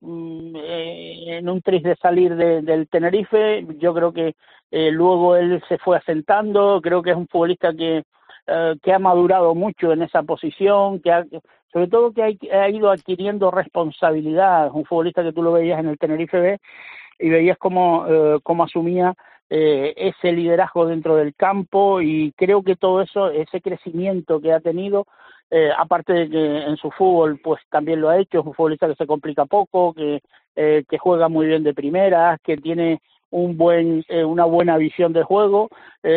[SPEAKER 24] un tris de salir del Tenerife. Yo creo que luego él se fue asentando. Creo que es un futbolista que ha madurado mucho en esa posición, sobre todo que ha ido adquiriendo responsabilidad. Es un futbolista que tú lo veías en el Tenerife B y veías cómo asumía ese liderazgo dentro del campo, y creo que todo eso, ese crecimiento que ha tenido, aparte de que en su fútbol pues también lo ha hecho, es un futbolista que se complica poco, que juega muy bien de primeras, que tiene una buena visión de juego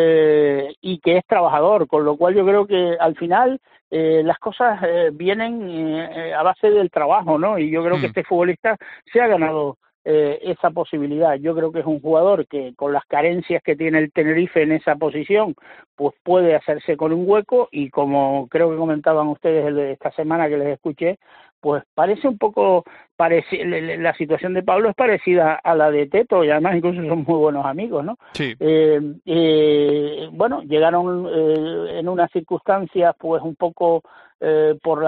[SPEAKER 24] y que es trabajador, con lo cual yo creo que al final las cosas vienen a base del trabajo, ¿no? Y yo creo que este futbolista se ha ganado esa posibilidad. Yo creo que es un jugador que con las carencias que tiene el Tenerife en esa posición, pues puede hacerse con un hueco, y como creo que comentaban ustedes esta semana que les escuché, pues parece un poco la situación de Pablo es parecida a la de Teto, y además incluso son muy buenos amigos, ¿no?
[SPEAKER 3] Sí.
[SPEAKER 24] Bueno, llegaron en unas circunstancias pues un poco por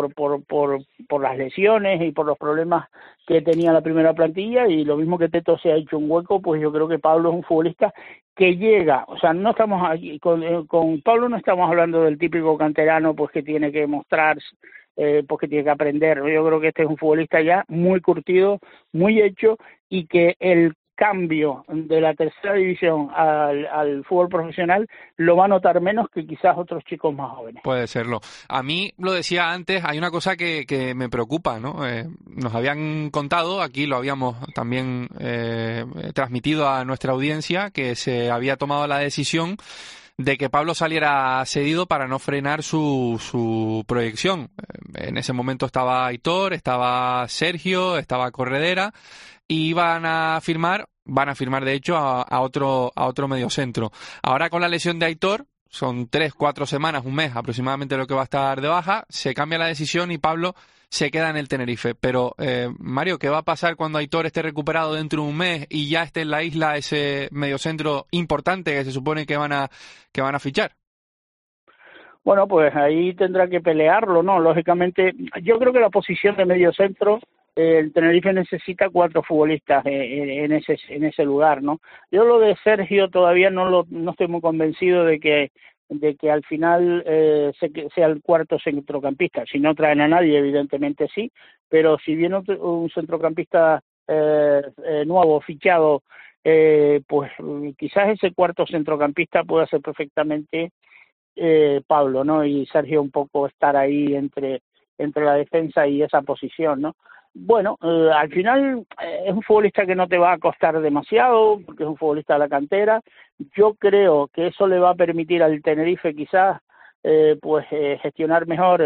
[SPEAKER 24] las lesiones y por los problemas que tenía la primera plantilla, y lo mismo que Teto se ha hecho un hueco, pues yo creo que Pablo es un futbolista que llega, o sea, no estamos aquí con Pablo, no estamos hablando del típico canterano pues que tiene que mostrarse, porque tiene que aprender. Yo creo que este es un futbolista ya muy curtido, muy hecho, y que el cambio de la tercera división al fútbol profesional lo va a notar menos que quizás otros chicos más jóvenes.
[SPEAKER 3] Puede serlo. A mí, lo decía antes, hay una cosa que me preocupa, ¿no? Nos habían contado, aquí lo habíamos también transmitido a nuestra audiencia, que se había tomado la decisión de que Pablo saliera cedido para no frenar su proyección. En ese momento estaba Aitor, estaba Sergio, estaba Corredera, y iban a firmar van a firmar de hecho a otro mediocentro. Ahora con la lesión de Aitor, son 3-4 semanas, un mes aproximadamente lo que va a estar de baja, se cambia la decisión y Pablo se queda en el Tenerife. Pero, Mario, ¿qué va a pasar cuando Aitor esté recuperado dentro de un mes y ya esté en la isla ese mediocentro importante que se supone que van a fichar?
[SPEAKER 24] Bueno, pues ahí tendrá que pelearlo, ¿no? Lógicamente, yo creo que la posición de mediocentro, el Tenerife necesita 4 futbolistas en ese lugar, ¿no? Yo lo de Sergio todavía no estoy muy convencido de que al final sea el cuarto centrocampista. Si no traen a nadie, evidentemente sí, pero si viene un centrocampista nuevo, fichado, pues quizás ese cuarto centrocampista pueda ser perfectamente Pablo, ¿no? Y Sergio un poco estar ahí entre la defensa y esa posición, ¿no? Bueno, al final es un futbolista que no te va a costar demasiado, porque es un futbolista de la cantera. Yo creo que eso le va a permitir al Tenerife quizás gestionar mejor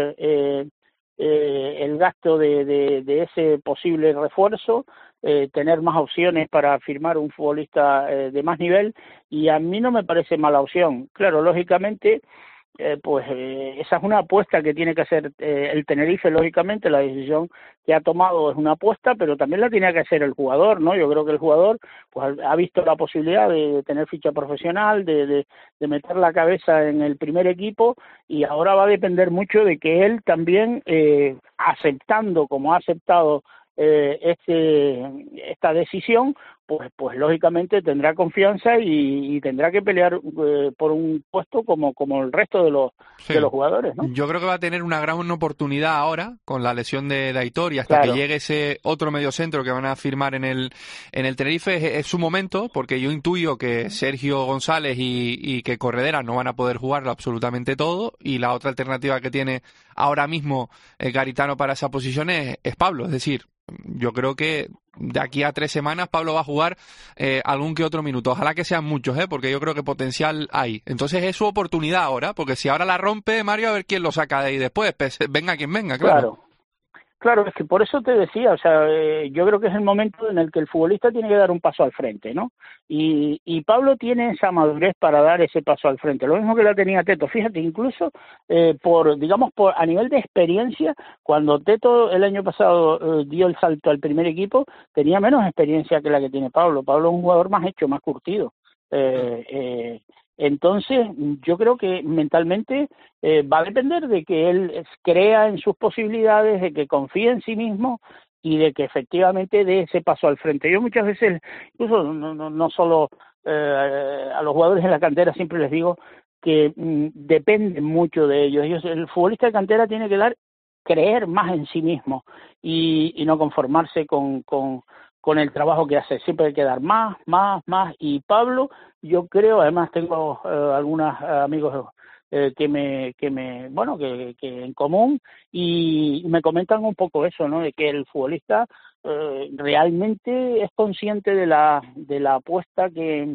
[SPEAKER 24] el gasto de ese posible refuerzo, tener más opciones para firmar un futbolista de más nivel, y a mí no me parece mala opción. Claro, lógicamente, esa es una apuesta que tiene que hacer el Tenerife. Lógicamente la decisión que ha tomado es una apuesta, pero también la tiene que hacer el jugador, ¿no? Yo creo que el jugador pues ha visto la posibilidad de tener ficha profesional, de meter la cabeza en el primer equipo, y ahora va a depender mucho de que él también, aceptando como ha aceptado esta decisión, pues lógicamente tendrá confianza y tendrá que pelear por un puesto como el resto de los jugadores, ¿no?
[SPEAKER 3] Yo creo que va a tener una gran oportunidad ahora con la lesión de Aitor, y hasta que llegue ese otro mediocentro que van a firmar en el Tenerife es su momento, porque yo intuyo que Sergio González y que Corredera no van a poder jugarlo absolutamente todo, y la otra alternativa que tiene ahora mismo Garitano para esa posición es Pablo. Es decir, yo creo que de aquí a 3 semanas Pablo va a jugar algún que otro minuto. Ojalá que sean muchos, porque yo creo que potencial hay. Entonces es su oportunidad ahora, porque si ahora la rompe, Mario, a ver quién lo saca de ahí después. Venga quien venga, claro.
[SPEAKER 24] Claro, es que por eso te decía, o sea, yo creo que es el momento en el que el futbolista tiene que dar un paso al frente, ¿no? Y Pablo tiene esa madurez para dar ese paso al frente, lo mismo que la tenía Teto. Fíjate, incluso a nivel de experiencia, cuando Teto el año pasado dio el salto al primer equipo, tenía menos experiencia que la que tiene Pablo. Pablo es un jugador más hecho, más curtido. Entonces, yo creo que mentalmente va a depender de que él crea en sus posibilidades, de que confíe en sí mismo y de que efectivamente dé ese paso al frente. Yo muchas veces, incluso no solo a los jugadores en la cantera, siempre les digo que dependen mucho de ellos. El futbolista de cantera tiene que creer más en sí mismo y no conformarse con el trabajo que hace. Siempre hay que dar más, y Pablo, yo creo, además tengo algunos amigos que en común, y me comentan un poco eso, ¿no? De que el futbolista realmente es consciente de la apuesta que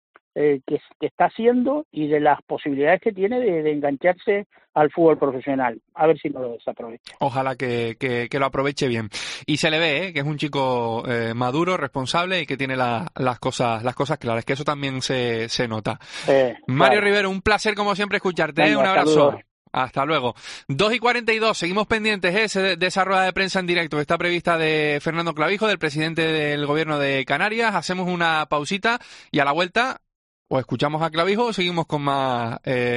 [SPEAKER 24] está haciendo y de las posibilidades que tiene de engancharse al fútbol profesional. A ver si no lo desaprovecha.
[SPEAKER 3] Ojalá que lo aproveche bien. Y se le ve que es un chico maduro, responsable y que tiene las cosas claras, que eso también se nota. Mario Rivero, un placer como siempre escucharte. Venga, un abrazo. Saludos. Hasta luego. 2:42, seguimos pendientes de esa rueda de prensa en directo que está prevista de Fernando Clavijo, del presidente del gobierno de Canarias. Hacemos una pausita y a la vuelta o escuchamos a Clavijo o seguimos con más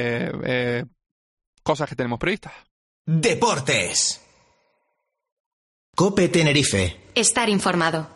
[SPEAKER 3] cosas que tenemos previstas.
[SPEAKER 1] Deportes. COPE Tenerife.
[SPEAKER 2] Estar informado.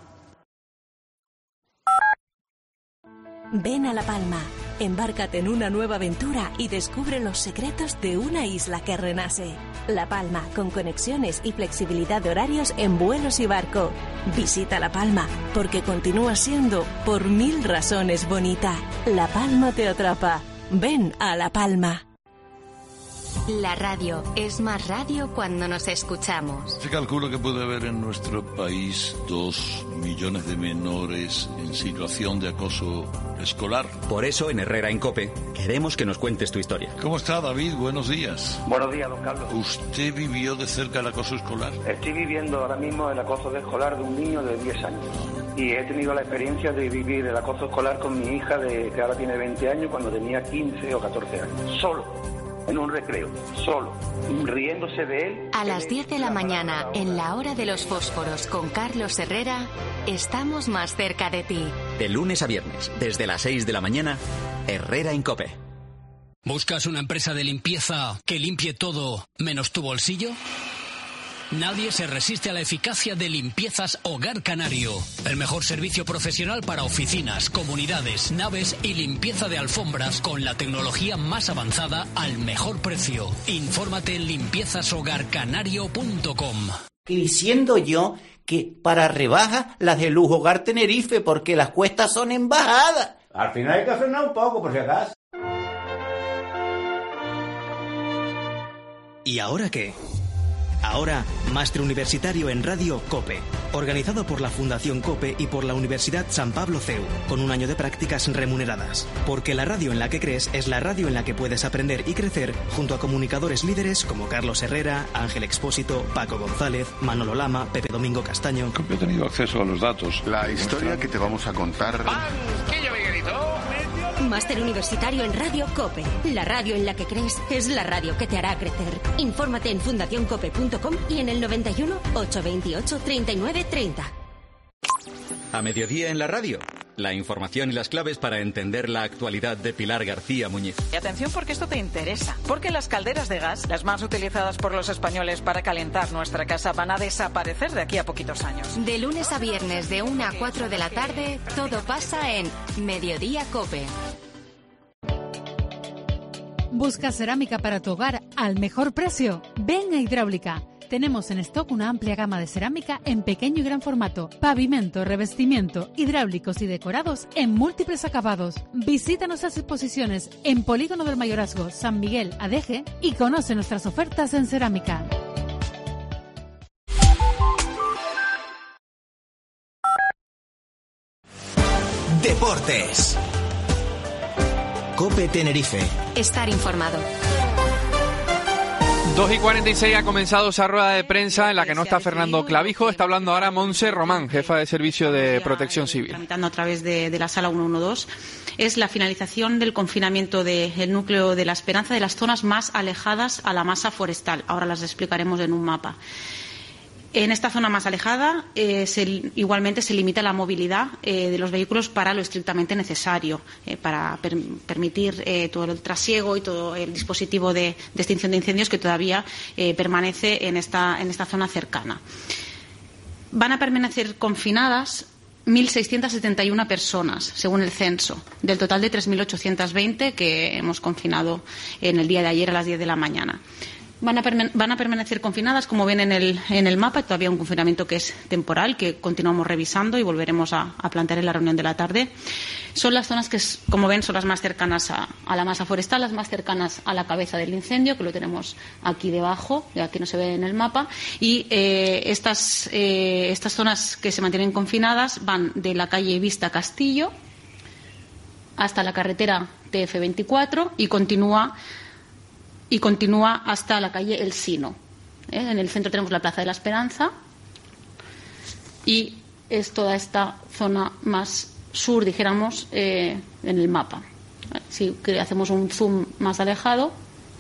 [SPEAKER 4] Ven a La Palma, embárcate en una nueva aventura y descubre los secretos de una isla que renace. La Palma, con conexiones y flexibilidad de horarios en vuelos y barco. Visita La Palma, porque continúa siendo, por 1000 razones, bonita. La Palma te atrapa. Ven a La Palma.
[SPEAKER 2] La radio es más radio cuando nos escuchamos.
[SPEAKER 9] Se calcula que puede haber en nuestro país 2 millones de menores en situación de acoso escolar.
[SPEAKER 8] Por eso en Herrera en COPE queremos que nos cuentes tu historia.
[SPEAKER 9] ¿Cómo está, David? Buenos días.
[SPEAKER 16] Buenos días, don Carlos.
[SPEAKER 9] ¿Usted vivió de cerca el acoso escolar?
[SPEAKER 16] Estoy viviendo ahora mismo el acoso escolar de un niño de 10 años. Y he tenido la experiencia de vivir el acoso escolar con mi hija, que ahora tiene 20 años, cuando tenía 15 o 14 años. Solo. En un recreo, solo, riéndose de él.
[SPEAKER 2] A las 10 de la mañana, en la hora de los fósforos con Carlos Herrera, estamos más cerca de ti.
[SPEAKER 8] De lunes a viernes, desde las 6 de la mañana, Herrera en COPE.
[SPEAKER 21] ¿Buscas una empresa de limpieza que limpie todo menos tu bolsillo? Nadie se resiste a la eficacia de Limpiezas Hogar Canario. El mejor servicio profesional para oficinas, comunidades, naves y limpieza de alfombras con la tecnología más avanzada al mejor precio. Infórmate en limpiezashogarcanario.com.
[SPEAKER 7] Diciendo yo que para rebajas las de Lujo Hogar Tenerife porque las cuestas son en bajada.
[SPEAKER 22] Al final hay que frenar un poco por si acaso.
[SPEAKER 5] ¿Y ahora qué? Ahora, Máster Universitario en Radio COPE, organizado por la Fundación COPE y por la Universidad San Pablo CEU, con un año de prácticas remuneradas. Porque la radio en la que crees es la radio en la que puedes aprender y crecer junto a comunicadores líderes como Carlos Herrera, Ángel Expósito, Paco González, Manolo Lama, Pepe Domingo Castaño.
[SPEAKER 9] He tenido acceso a los datos.
[SPEAKER 13] La historia que te vamos a contar...
[SPEAKER 23] Máster Universitario en Radio COPE. La radio en la que crees es la radio que te hará crecer. Infórmate en fundacioncope.com y en el 91 828 39 30.
[SPEAKER 8] A mediodía en la radio, la información y las claves para entender la actualidad de Pilar García Muñiz.
[SPEAKER 10] Y atención porque esto te interesa, porque las calderas de gas, las más utilizadas por los españoles para calentar nuestra casa, van a desaparecer de aquí a poquitos años.
[SPEAKER 2] De lunes a viernes de 1 a 4 de la tarde, todo pasa en Mediodía COPE.
[SPEAKER 14] ¿Buscas cerámica para tu hogar al mejor precio? Ven a Hidráulica. Tenemos en stock una amplia gama de cerámica en pequeño y gran formato, pavimento, revestimiento, hidráulicos y decorados en múltiples acabados. Visita nuestras exposiciones en Polígono del Mayorazgo, San Miguel, Adeje y conoce nuestras ofertas en cerámica.
[SPEAKER 1] Deportes. COPE Tenerife.
[SPEAKER 2] Estar informado.
[SPEAKER 3] 2:46 ha comenzado esa rueda de prensa en la que no está Fernando Clavijo, está hablando ahora Montse Román, jefa de Servicio de Protección Civil.
[SPEAKER 17] Tramitando a través de la sala 112, es la finalización del confinamiento del núcleo de La Esperanza de las zonas más alejadas a la masa forestal. Ahora las explicaremos en un mapa. En esta zona más alejada, igualmente se limita la movilidad de los vehículos para lo estrictamente necesario, para permitir todo el trasiego y todo el dispositivo de extinción de incendios que todavía permanece en esta zona cercana. Van a permanecer confinadas 1.671 personas, según el censo, del total de 3.820 que hemos confinado en el día de ayer a las 10 de la mañana. Van a permanecer confinadas, como ven en el mapa, todavía un confinamiento que es temporal, que continuamos revisando y volveremos a plantear en la reunión de la tarde. Son las zonas que, como ven, son las más cercanas a la masa forestal, las más cercanas a la cabeza del incendio, que lo tenemos aquí debajo, aquí no se ve en el mapa, y estas zonas que se mantienen confinadas van de la calle Vista Castillo hasta la carretera TF24 y continúa hasta la calle El Sino. En el centro tenemos la Plaza de la Esperanza y es toda esta zona más sur, dijéramos, en el mapa. Si hacemos un zoom más alejado,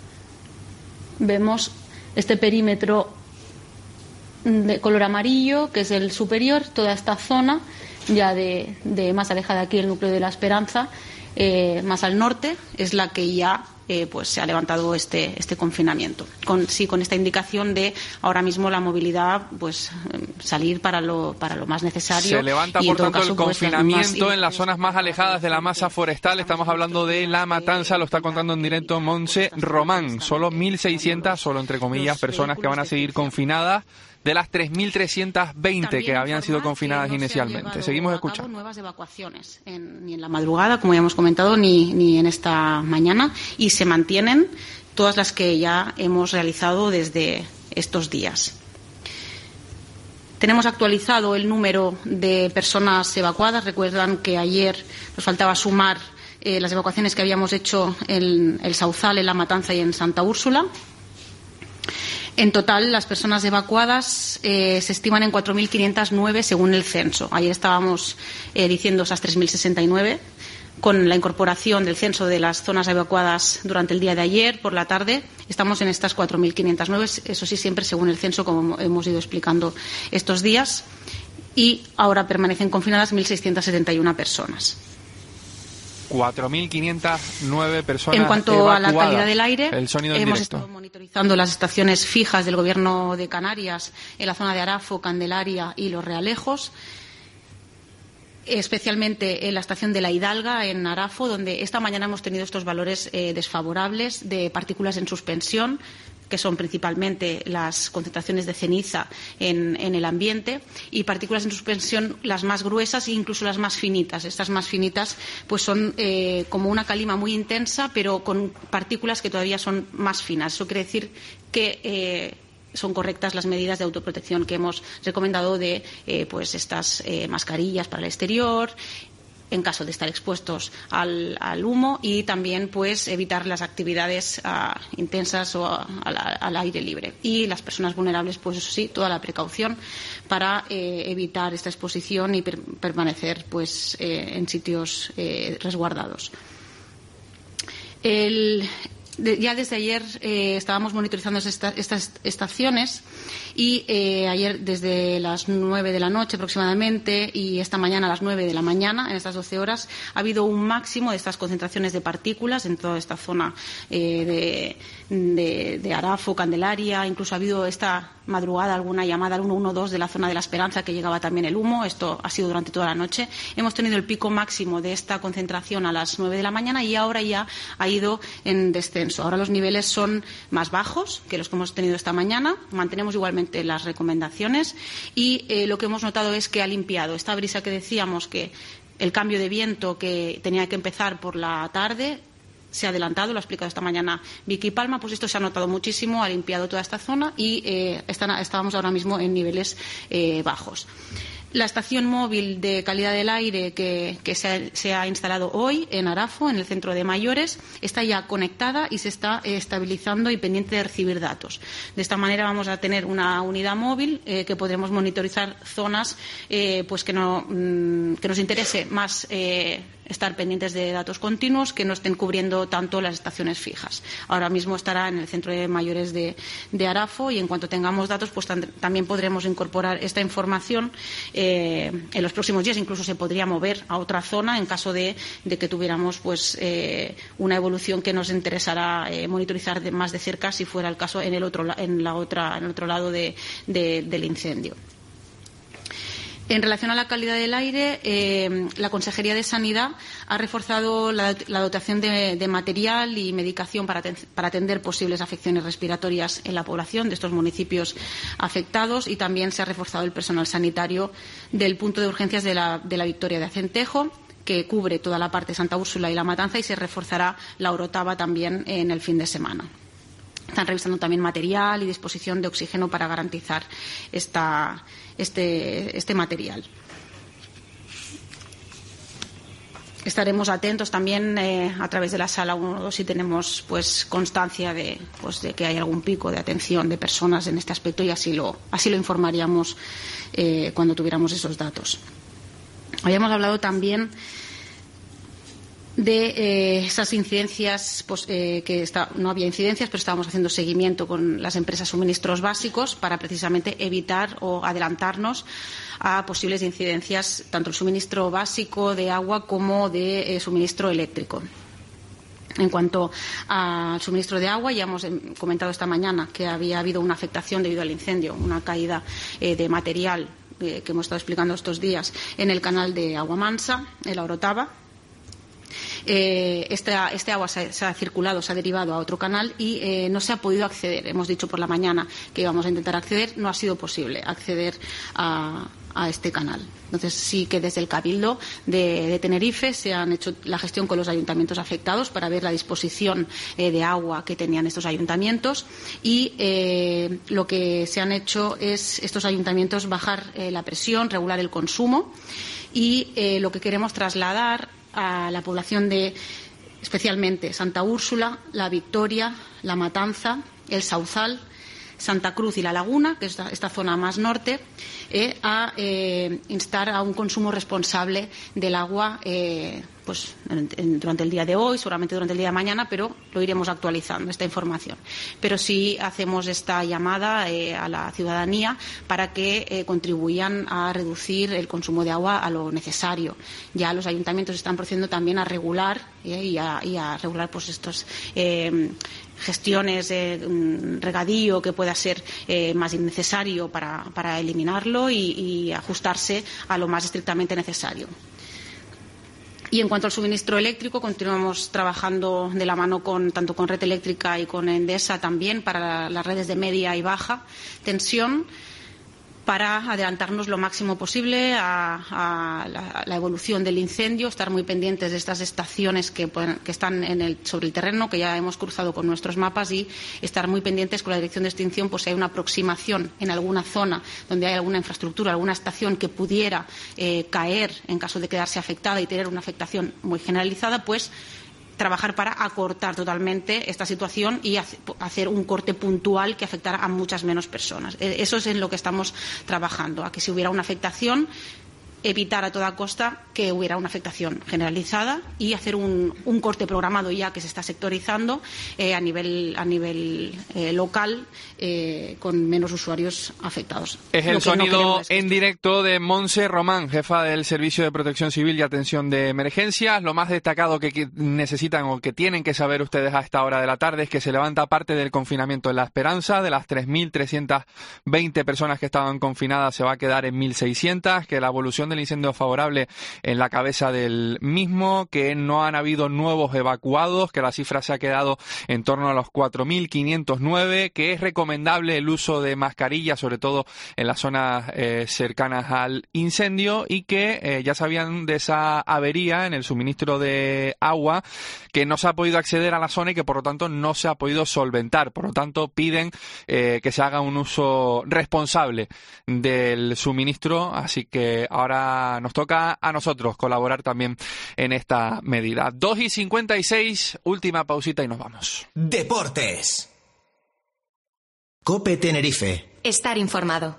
[SPEAKER 17] vemos este perímetro de color amarillo, que es el superior, toda esta zona ya de más alejada aquí, el núcleo de La Esperanza, más al norte, es la que ya pues se ha levantado este confinamiento, con esta indicación de ahora mismo la movilidad, pues salir para lo más necesario.
[SPEAKER 3] Se levanta, por tanto, el confinamiento en las zonas más alejadas de la masa forestal. Estamos hablando de La Matanza, lo está contando en directo Montse Román. Solo 1.600, solo entre comillas, personas que van a seguir confinadas. de las 3.320 que habían sido confinadas inicialmente. Seguimos escuchando.
[SPEAKER 17] Nuevas evacuaciones, ni en la madrugada, como ya hemos comentado, ni en esta mañana, y se mantienen todas las que ya hemos realizado desde estos días. Tenemos actualizado el número de personas evacuadas. Recuerdan que ayer nos faltaba sumar las evacuaciones que habíamos hecho en el Sauzal, en La Matanza y en Santa Úrsula. En total, las personas evacuadas se estiman en 4.509 según el censo. Ayer estábamos diciendo esas 3.069. Con la incorporación del censo de las zonas evacuadas durante el día de ayer, por la tarde, estamos en estas 4.509, eso sí, siempre según el censo, como hemos ido explicando estos días. Y ahora permanecen confinadas 1.671 personas.
[SPEAKER 3] 4.509 personas.
[SPEAKER 17] En cuanto
[SPEAKER 3] evacuadas.
[SPEAKER 17] A la calidad del aire,
[SPEAKER 3] hemos
[SPEAKER 17] estado monitorizando las estaciones fijas del Gobierno de Canarias en la zona de Arafo, Candelaria y Los Realejos, especialmente en la estación de La Hidalga, en Arafo, donde esta mañana hemos tenido estos valores desfavorables de partículas en suspensión, que son principalmente las concentraciones de ceniza en el ambiente, y partículas en suspensión las más gruesas e incluso las más finitas. Estas más finitas pues son como una calima muy intensa, pero con partículas que todavía son más finas. Eso quiere decir que son correctas las medidas de autoprotección que hemos recomendado de pues estas mascarillas para el exterior, en caso de estar expuestos al humo, y también pues evitar las actividades intensas o al aire libre. Y las personas vulnerables, pues eso sí, toda la precaución para evitar esta exposición y permanecer pues en sitios resguardados. Ya desde ayer estábamos monitorizando estas estaciones, y ayer desde las 9 de la noche aproximadamente y esta mañana a las 9 de la mañana, en estas 12 horas, ha habido un máximo de estas concentraciones de partículas en toda esta zona de Arafo, Candelaria. Incluso ha habido esta madrugada alguna llamada al 112 de la zona de La Esperanza, que llegaba también el humo. Esto ha sido durante toda la noche. Hemos tenido el pico máximo de esta concentración a las 9 de la mañana y ahora ya ha ido en descenso. Ahora los niveles son más bajos que los que hemos tenido esta mañana. Mantenemos igualmente las recomendaciones, y lo que hemos notado es que ha limpiado esta brisa que decíamos, que el cambio de viento que tenía que empezar por la tarde se ha adelantado, lo ha explicado esta mañana Vicky Palma. Pues esto se ha notado muchísimo, ha limpiado toda esta zona y estábamos ahora mismo en niveles bajos. La estación móvil de calidad del aire que se ha instalado hoy en Arafo, en el centro de mayores, está ya conectada y se está estabilizando y pendiente de recibir datos. De esta manera vamos a tener una unidad móvil que podremos monitorizar zonas pues que nos interese más estar pendientes de datos continuos, que no estén cubriendo tanto las estaciones fijas. Ahora mismo estará en el centro de mayores de Arafo, y en cuanto tengamos datos pues también podremos incorporar esta información en los próximos días. Incluso se podría mover a otra zona en caso de que tuviéramos pues una evolución que nos interesara monitorizar más de cerca, si fuera el caso en el otro lado del incendio. En relación a la calidad del aire, la Consejería de Sanidad ha reforzado la dotación de material y medicación para atender posibles afecciones respiratorias en la población de estos municipios afectados, y también se ha reforzado el personal sanitario del punto de urgencias de la Victoria de Acentejo, que cubre toda la parte de Santa Úrsula y La Matanza, y se reforzará la Orotava también en el fin de semana. Están revisando también material y disposición de oxígeno para garantizar este material. Estaremos atentos también a través de la sala 112 si tenemos pues constancia de que hay algún pico de atención de personas en este aspecto, y así lo informaríamos cuando tuviéramos esos datos. Habíamos hablado también de esas incidencias, no había incidencias, pero estábamos haciendo seguimiento con las empresas suministros básicos para precisamente evitar o adelantarnos a posibles incidencias, tanto el suministro básico de agua como de suministro eléctrico. En cuanto al suministro de agua, ya hemos comentado esta mañana que había habido una afectación debido al incendio, una caída de material que hemos estado explicando estos días en el canal de Agua Mansa, en la Orotava. Este agua se ha circulado, se ha derivado a otro canal y no se ha podido acceder. Hemos dicho por la mañana que íbamos a intentar acceder, no ha sido posible acceder a este canal. Entonces sí que desde el Cabildo de Tenerife se han hecho la gestión con los ayuntamientos afectados para ver la disposición de agua que tenían estos ayuntamientos y lo que se han hecho es estos ayuntamientos bajar la presión, regular el consumo y lo que queremos trasladar a la población de especialmente Santa Úrsula, La Victoria, La Matanza, El Sauzal, Santa Cruz y La Laguna, que es esta zona más norte, a instar a un consumo responsable del agua durante el día de hoy, seguramente durante el día de mañana, pero lo iremos actualizando, esta información. Pero sí hacemos esta llamada a la ciudadanía para que contribuyan a reducir el consumo de agua a lo necesario. Ya los ayuntamientos están procediendo también a regular y a regular pues estos gestiones de regadío que pueda ser más innecesario para eliminarlo y ajustarse a lo más estrictamente necesario. Y en cuanto al suministro eléctrico, continuamos trabajando de la mano tanto con Red Eléctrica y con Endesa también para las redes de media y baja tensión, para adelantarnos lo máximo posible a la evolución del incendio, estar muy pendientes de estas estaciones que están sobre el terreno, que ya hemos cruzado con nuestros mapas, y estar muy pendientes con la dirección de extinción, pues si hay una aproximación en alguna zona donde hay alguna infraestructura, alguna estación que pudiera caer en caso de quedarse afectada y tener una afectación muy generalizada, pues trabajar para acortar totalmente esta situación y hacer un corte puntual que afectara a muchas menos personas. Eso es en lo que estamos trabajando, a que si hubiera una afectación, evitar a toda costa que hubiera una afectación generalizada y hacer un corte programado ya que se está sectorizando a nivel local con menos usuarios afectados.
[SPEAKER 3] Es el sonido en directo de Montse Román, jefa del Servicio de Protección Civil y Atención de Emergencias. Lo más destacado que necesitan o que tienen que saber ustedes a esta hora de la tarde es que se levanta parte del confinamiento en La Esperanza. De las 3.320 personas que estaban confinadas se va a quedar en 1.600, que la evolución del incendio favorable en la cabeza del mismo, que no han habido nuevos evacuados, que la cifra se ha quedado en torno a los 4.509, que es recomendable el uso de mascarillas, sobre todo en las zonas cercanas al incendio, y que ya sabían de esa avería en el suministro de agua, que no se ha podido acceder a la zona y que por lo tanto no se ha podido solventar. Por lo tanto piden que se haga un uso responsable del suministro, así que ahora nos toca a nosotros colaborar también en esta medida. 2:56, última pausita y nos vamos.
[SPEAKER 1] Deportes. COPE Tenerife.
[SPEAKER 2] Estar informado.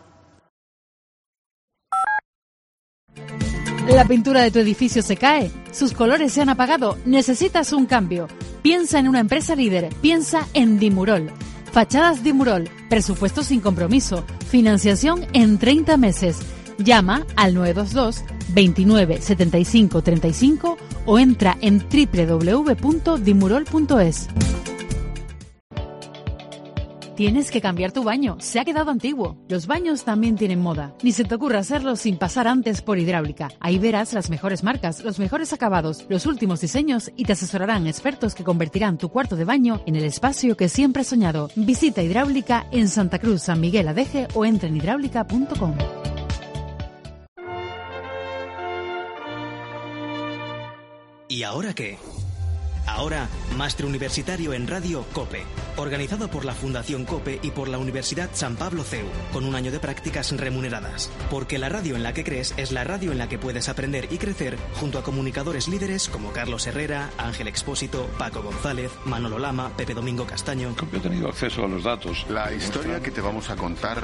[SPEAKER 14] La pintura de tu edificio se cae, sus colores se han apagado, necesitas un cambio. Piensa en una empresa líder, piensa en Dimurol. Fachadas Dimurol, presupuesto sin compromiso, financiación en 30 meses. Llama al 922 29 75 35 o entra en www.dimurol.es. Tienes que cambiar tu baño, se ha quedado antiguo. Los baños también tienen moda. Ni se te ocurra hacerlo sin pasar antes por Hidráulica. Ahí verás las mejores marcas, los mejores acabados, los últimos diseños y te asesorarán expertos que convertirán tu cuarto de baño en el espacio que siempre has soñado. Visita Hidráulica en Santa Cruz, San Miguel Adeje o entra en hidráulica.com.
[SPEAKER 5] ¿Y ahora qué? Ahora, Máster Universitario en Radio COPE, organizado por la Fundación COPE y por la Universidad San Pablo CEU, con un año de prácticas remuneradas. Porque la radio en la que crees es la radio en la que puedes aprender y crecer junto a comunicadores líderes como Carlos Herrera, Ángel Expósito, Paco González, Manolo Lama, Pepe Domingo Castaño.
[SPEAKER 9] Yo he tenido acceso a los datos.
[SPEAKER 13] La historia que te vamos a contar...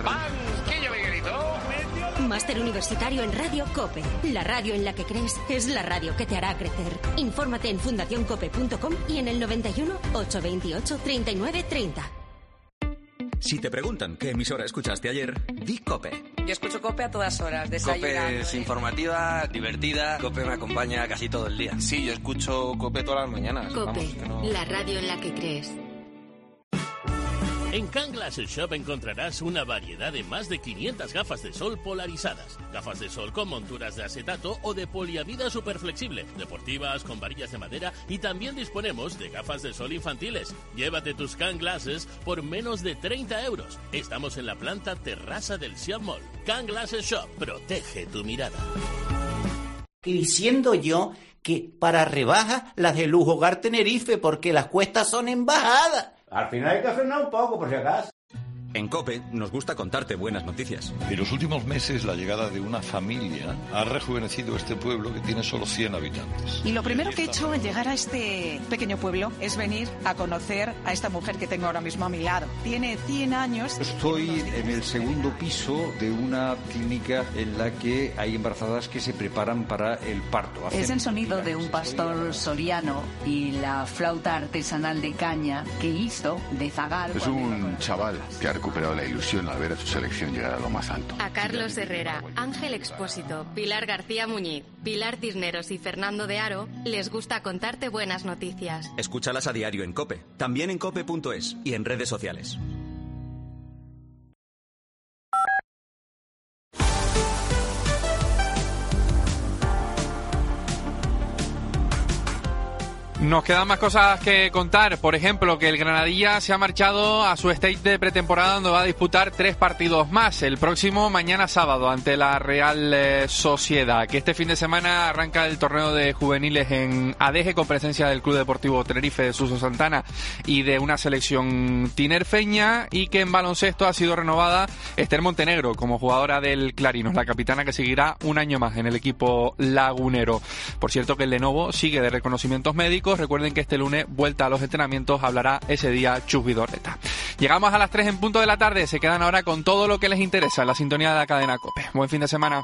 [SPEAKER 23] Máster Universitario en Radio COPE. La radio en la que crees es la radio que te hará crecer. Infórmate en fundacioncope.com y en el 91 828 39 30.
[SPEAKER 8] Si te preguntan qué emisora escuchaste ayer, di COPE.
[SPEAKER 11] Yo escucho COPE a todas horas, desayunando.
[SPEAKER 6] COPE es informativa, divertida. COPE me acompaña casi todo el día. Sí, yo escucho COPE todas las mañanas.
[SPEAKER 2] COPE, la radio en la que crees.
[SPEAKER 12] En Can Glasses Shop encontrarás una variedad de más de 500 gafas de sol polarizadas. Gafas de sol con monturas de acetato o de poliamida superflexible, deportivas, con varillas de madera, y también disponemos de gafas de sol infantiles. Llévate tus Can Glasses por menos de 30 euros. Estamos en la planta terraza del Siam Mall. Can Glasses Shop, protege tu mirada.
[SPEAKER 7] Diciendo yo que para rebajas las de Lujo Hogar Tenerife, porque las cuestas son en bajada.
[SPEAKER 22] Al final hay que frenar un poco, por si acaso.
[SPEAKER 8] En COPE nos gusta contarte buenas noticias.
[SPEAKER 9] En los últimos meses, la llegada de una familia ha rejuvenecido este pueblo que tiene solo 100 habitantes.
[SPEAKER 10] Y lo primero que he hecho al llegar a este pequeño pueblo es venir a conocer a esta mujer que tengo ahora mismo a mi lado. Tiene 100 años.
[SPEAKER 18] Estoy en el segundo piso de una clínica en la que hay embarazadas que se preparan para el parto.
[SPEAKER 11] Es el sonido de un pastor soriano y la flauta artesanal de caña que hizo de zagal.
[SPEAKER 13] Es un chaval que ha recuperado la ilusión al ver a su selección llegar a lo más alto.
[SPEAKER 2] A Carlos Herrera, Ángel Expósito, Pilar García Muñiz, Pilar Cisneros y Fernando de Aro les gusta contarte buenas noticias.
[SPEAKER 8] Escúchalas a diario en COPE, también en cope.es y en redes sociales.
[SPEAKER 3] Nos quedan más cosas que contar. Por ejemplo, que el Granadilla se ha marchado a su stage de pretemporada, donde va a disputar 3 partidos más. El próximo mañana sábado ante la Real Sociedad. Que este fin de semana arranca el torneo de juveniles en Adeje, con presencia del Club Deportivo Tenerife de Suso Santana y de una selección tinerfeña. Y que en baloncesto ha sido renovada Esther Montenegro como jugadora del Clarinos, la capitana, que seguirá un año más en el equipo lagunero. Por cierto, que el Lenovo sigue de reconocimientos médicos. Recuerden que este lunes, vuelta a los entrenamientos, hablará ese día Chus Vidorreta. Llegamos a las 3 en punto de la tarde. Se quedan ahora con todo lo que les interesa en la sintonía de la cadena COPE. Buen fin de semana.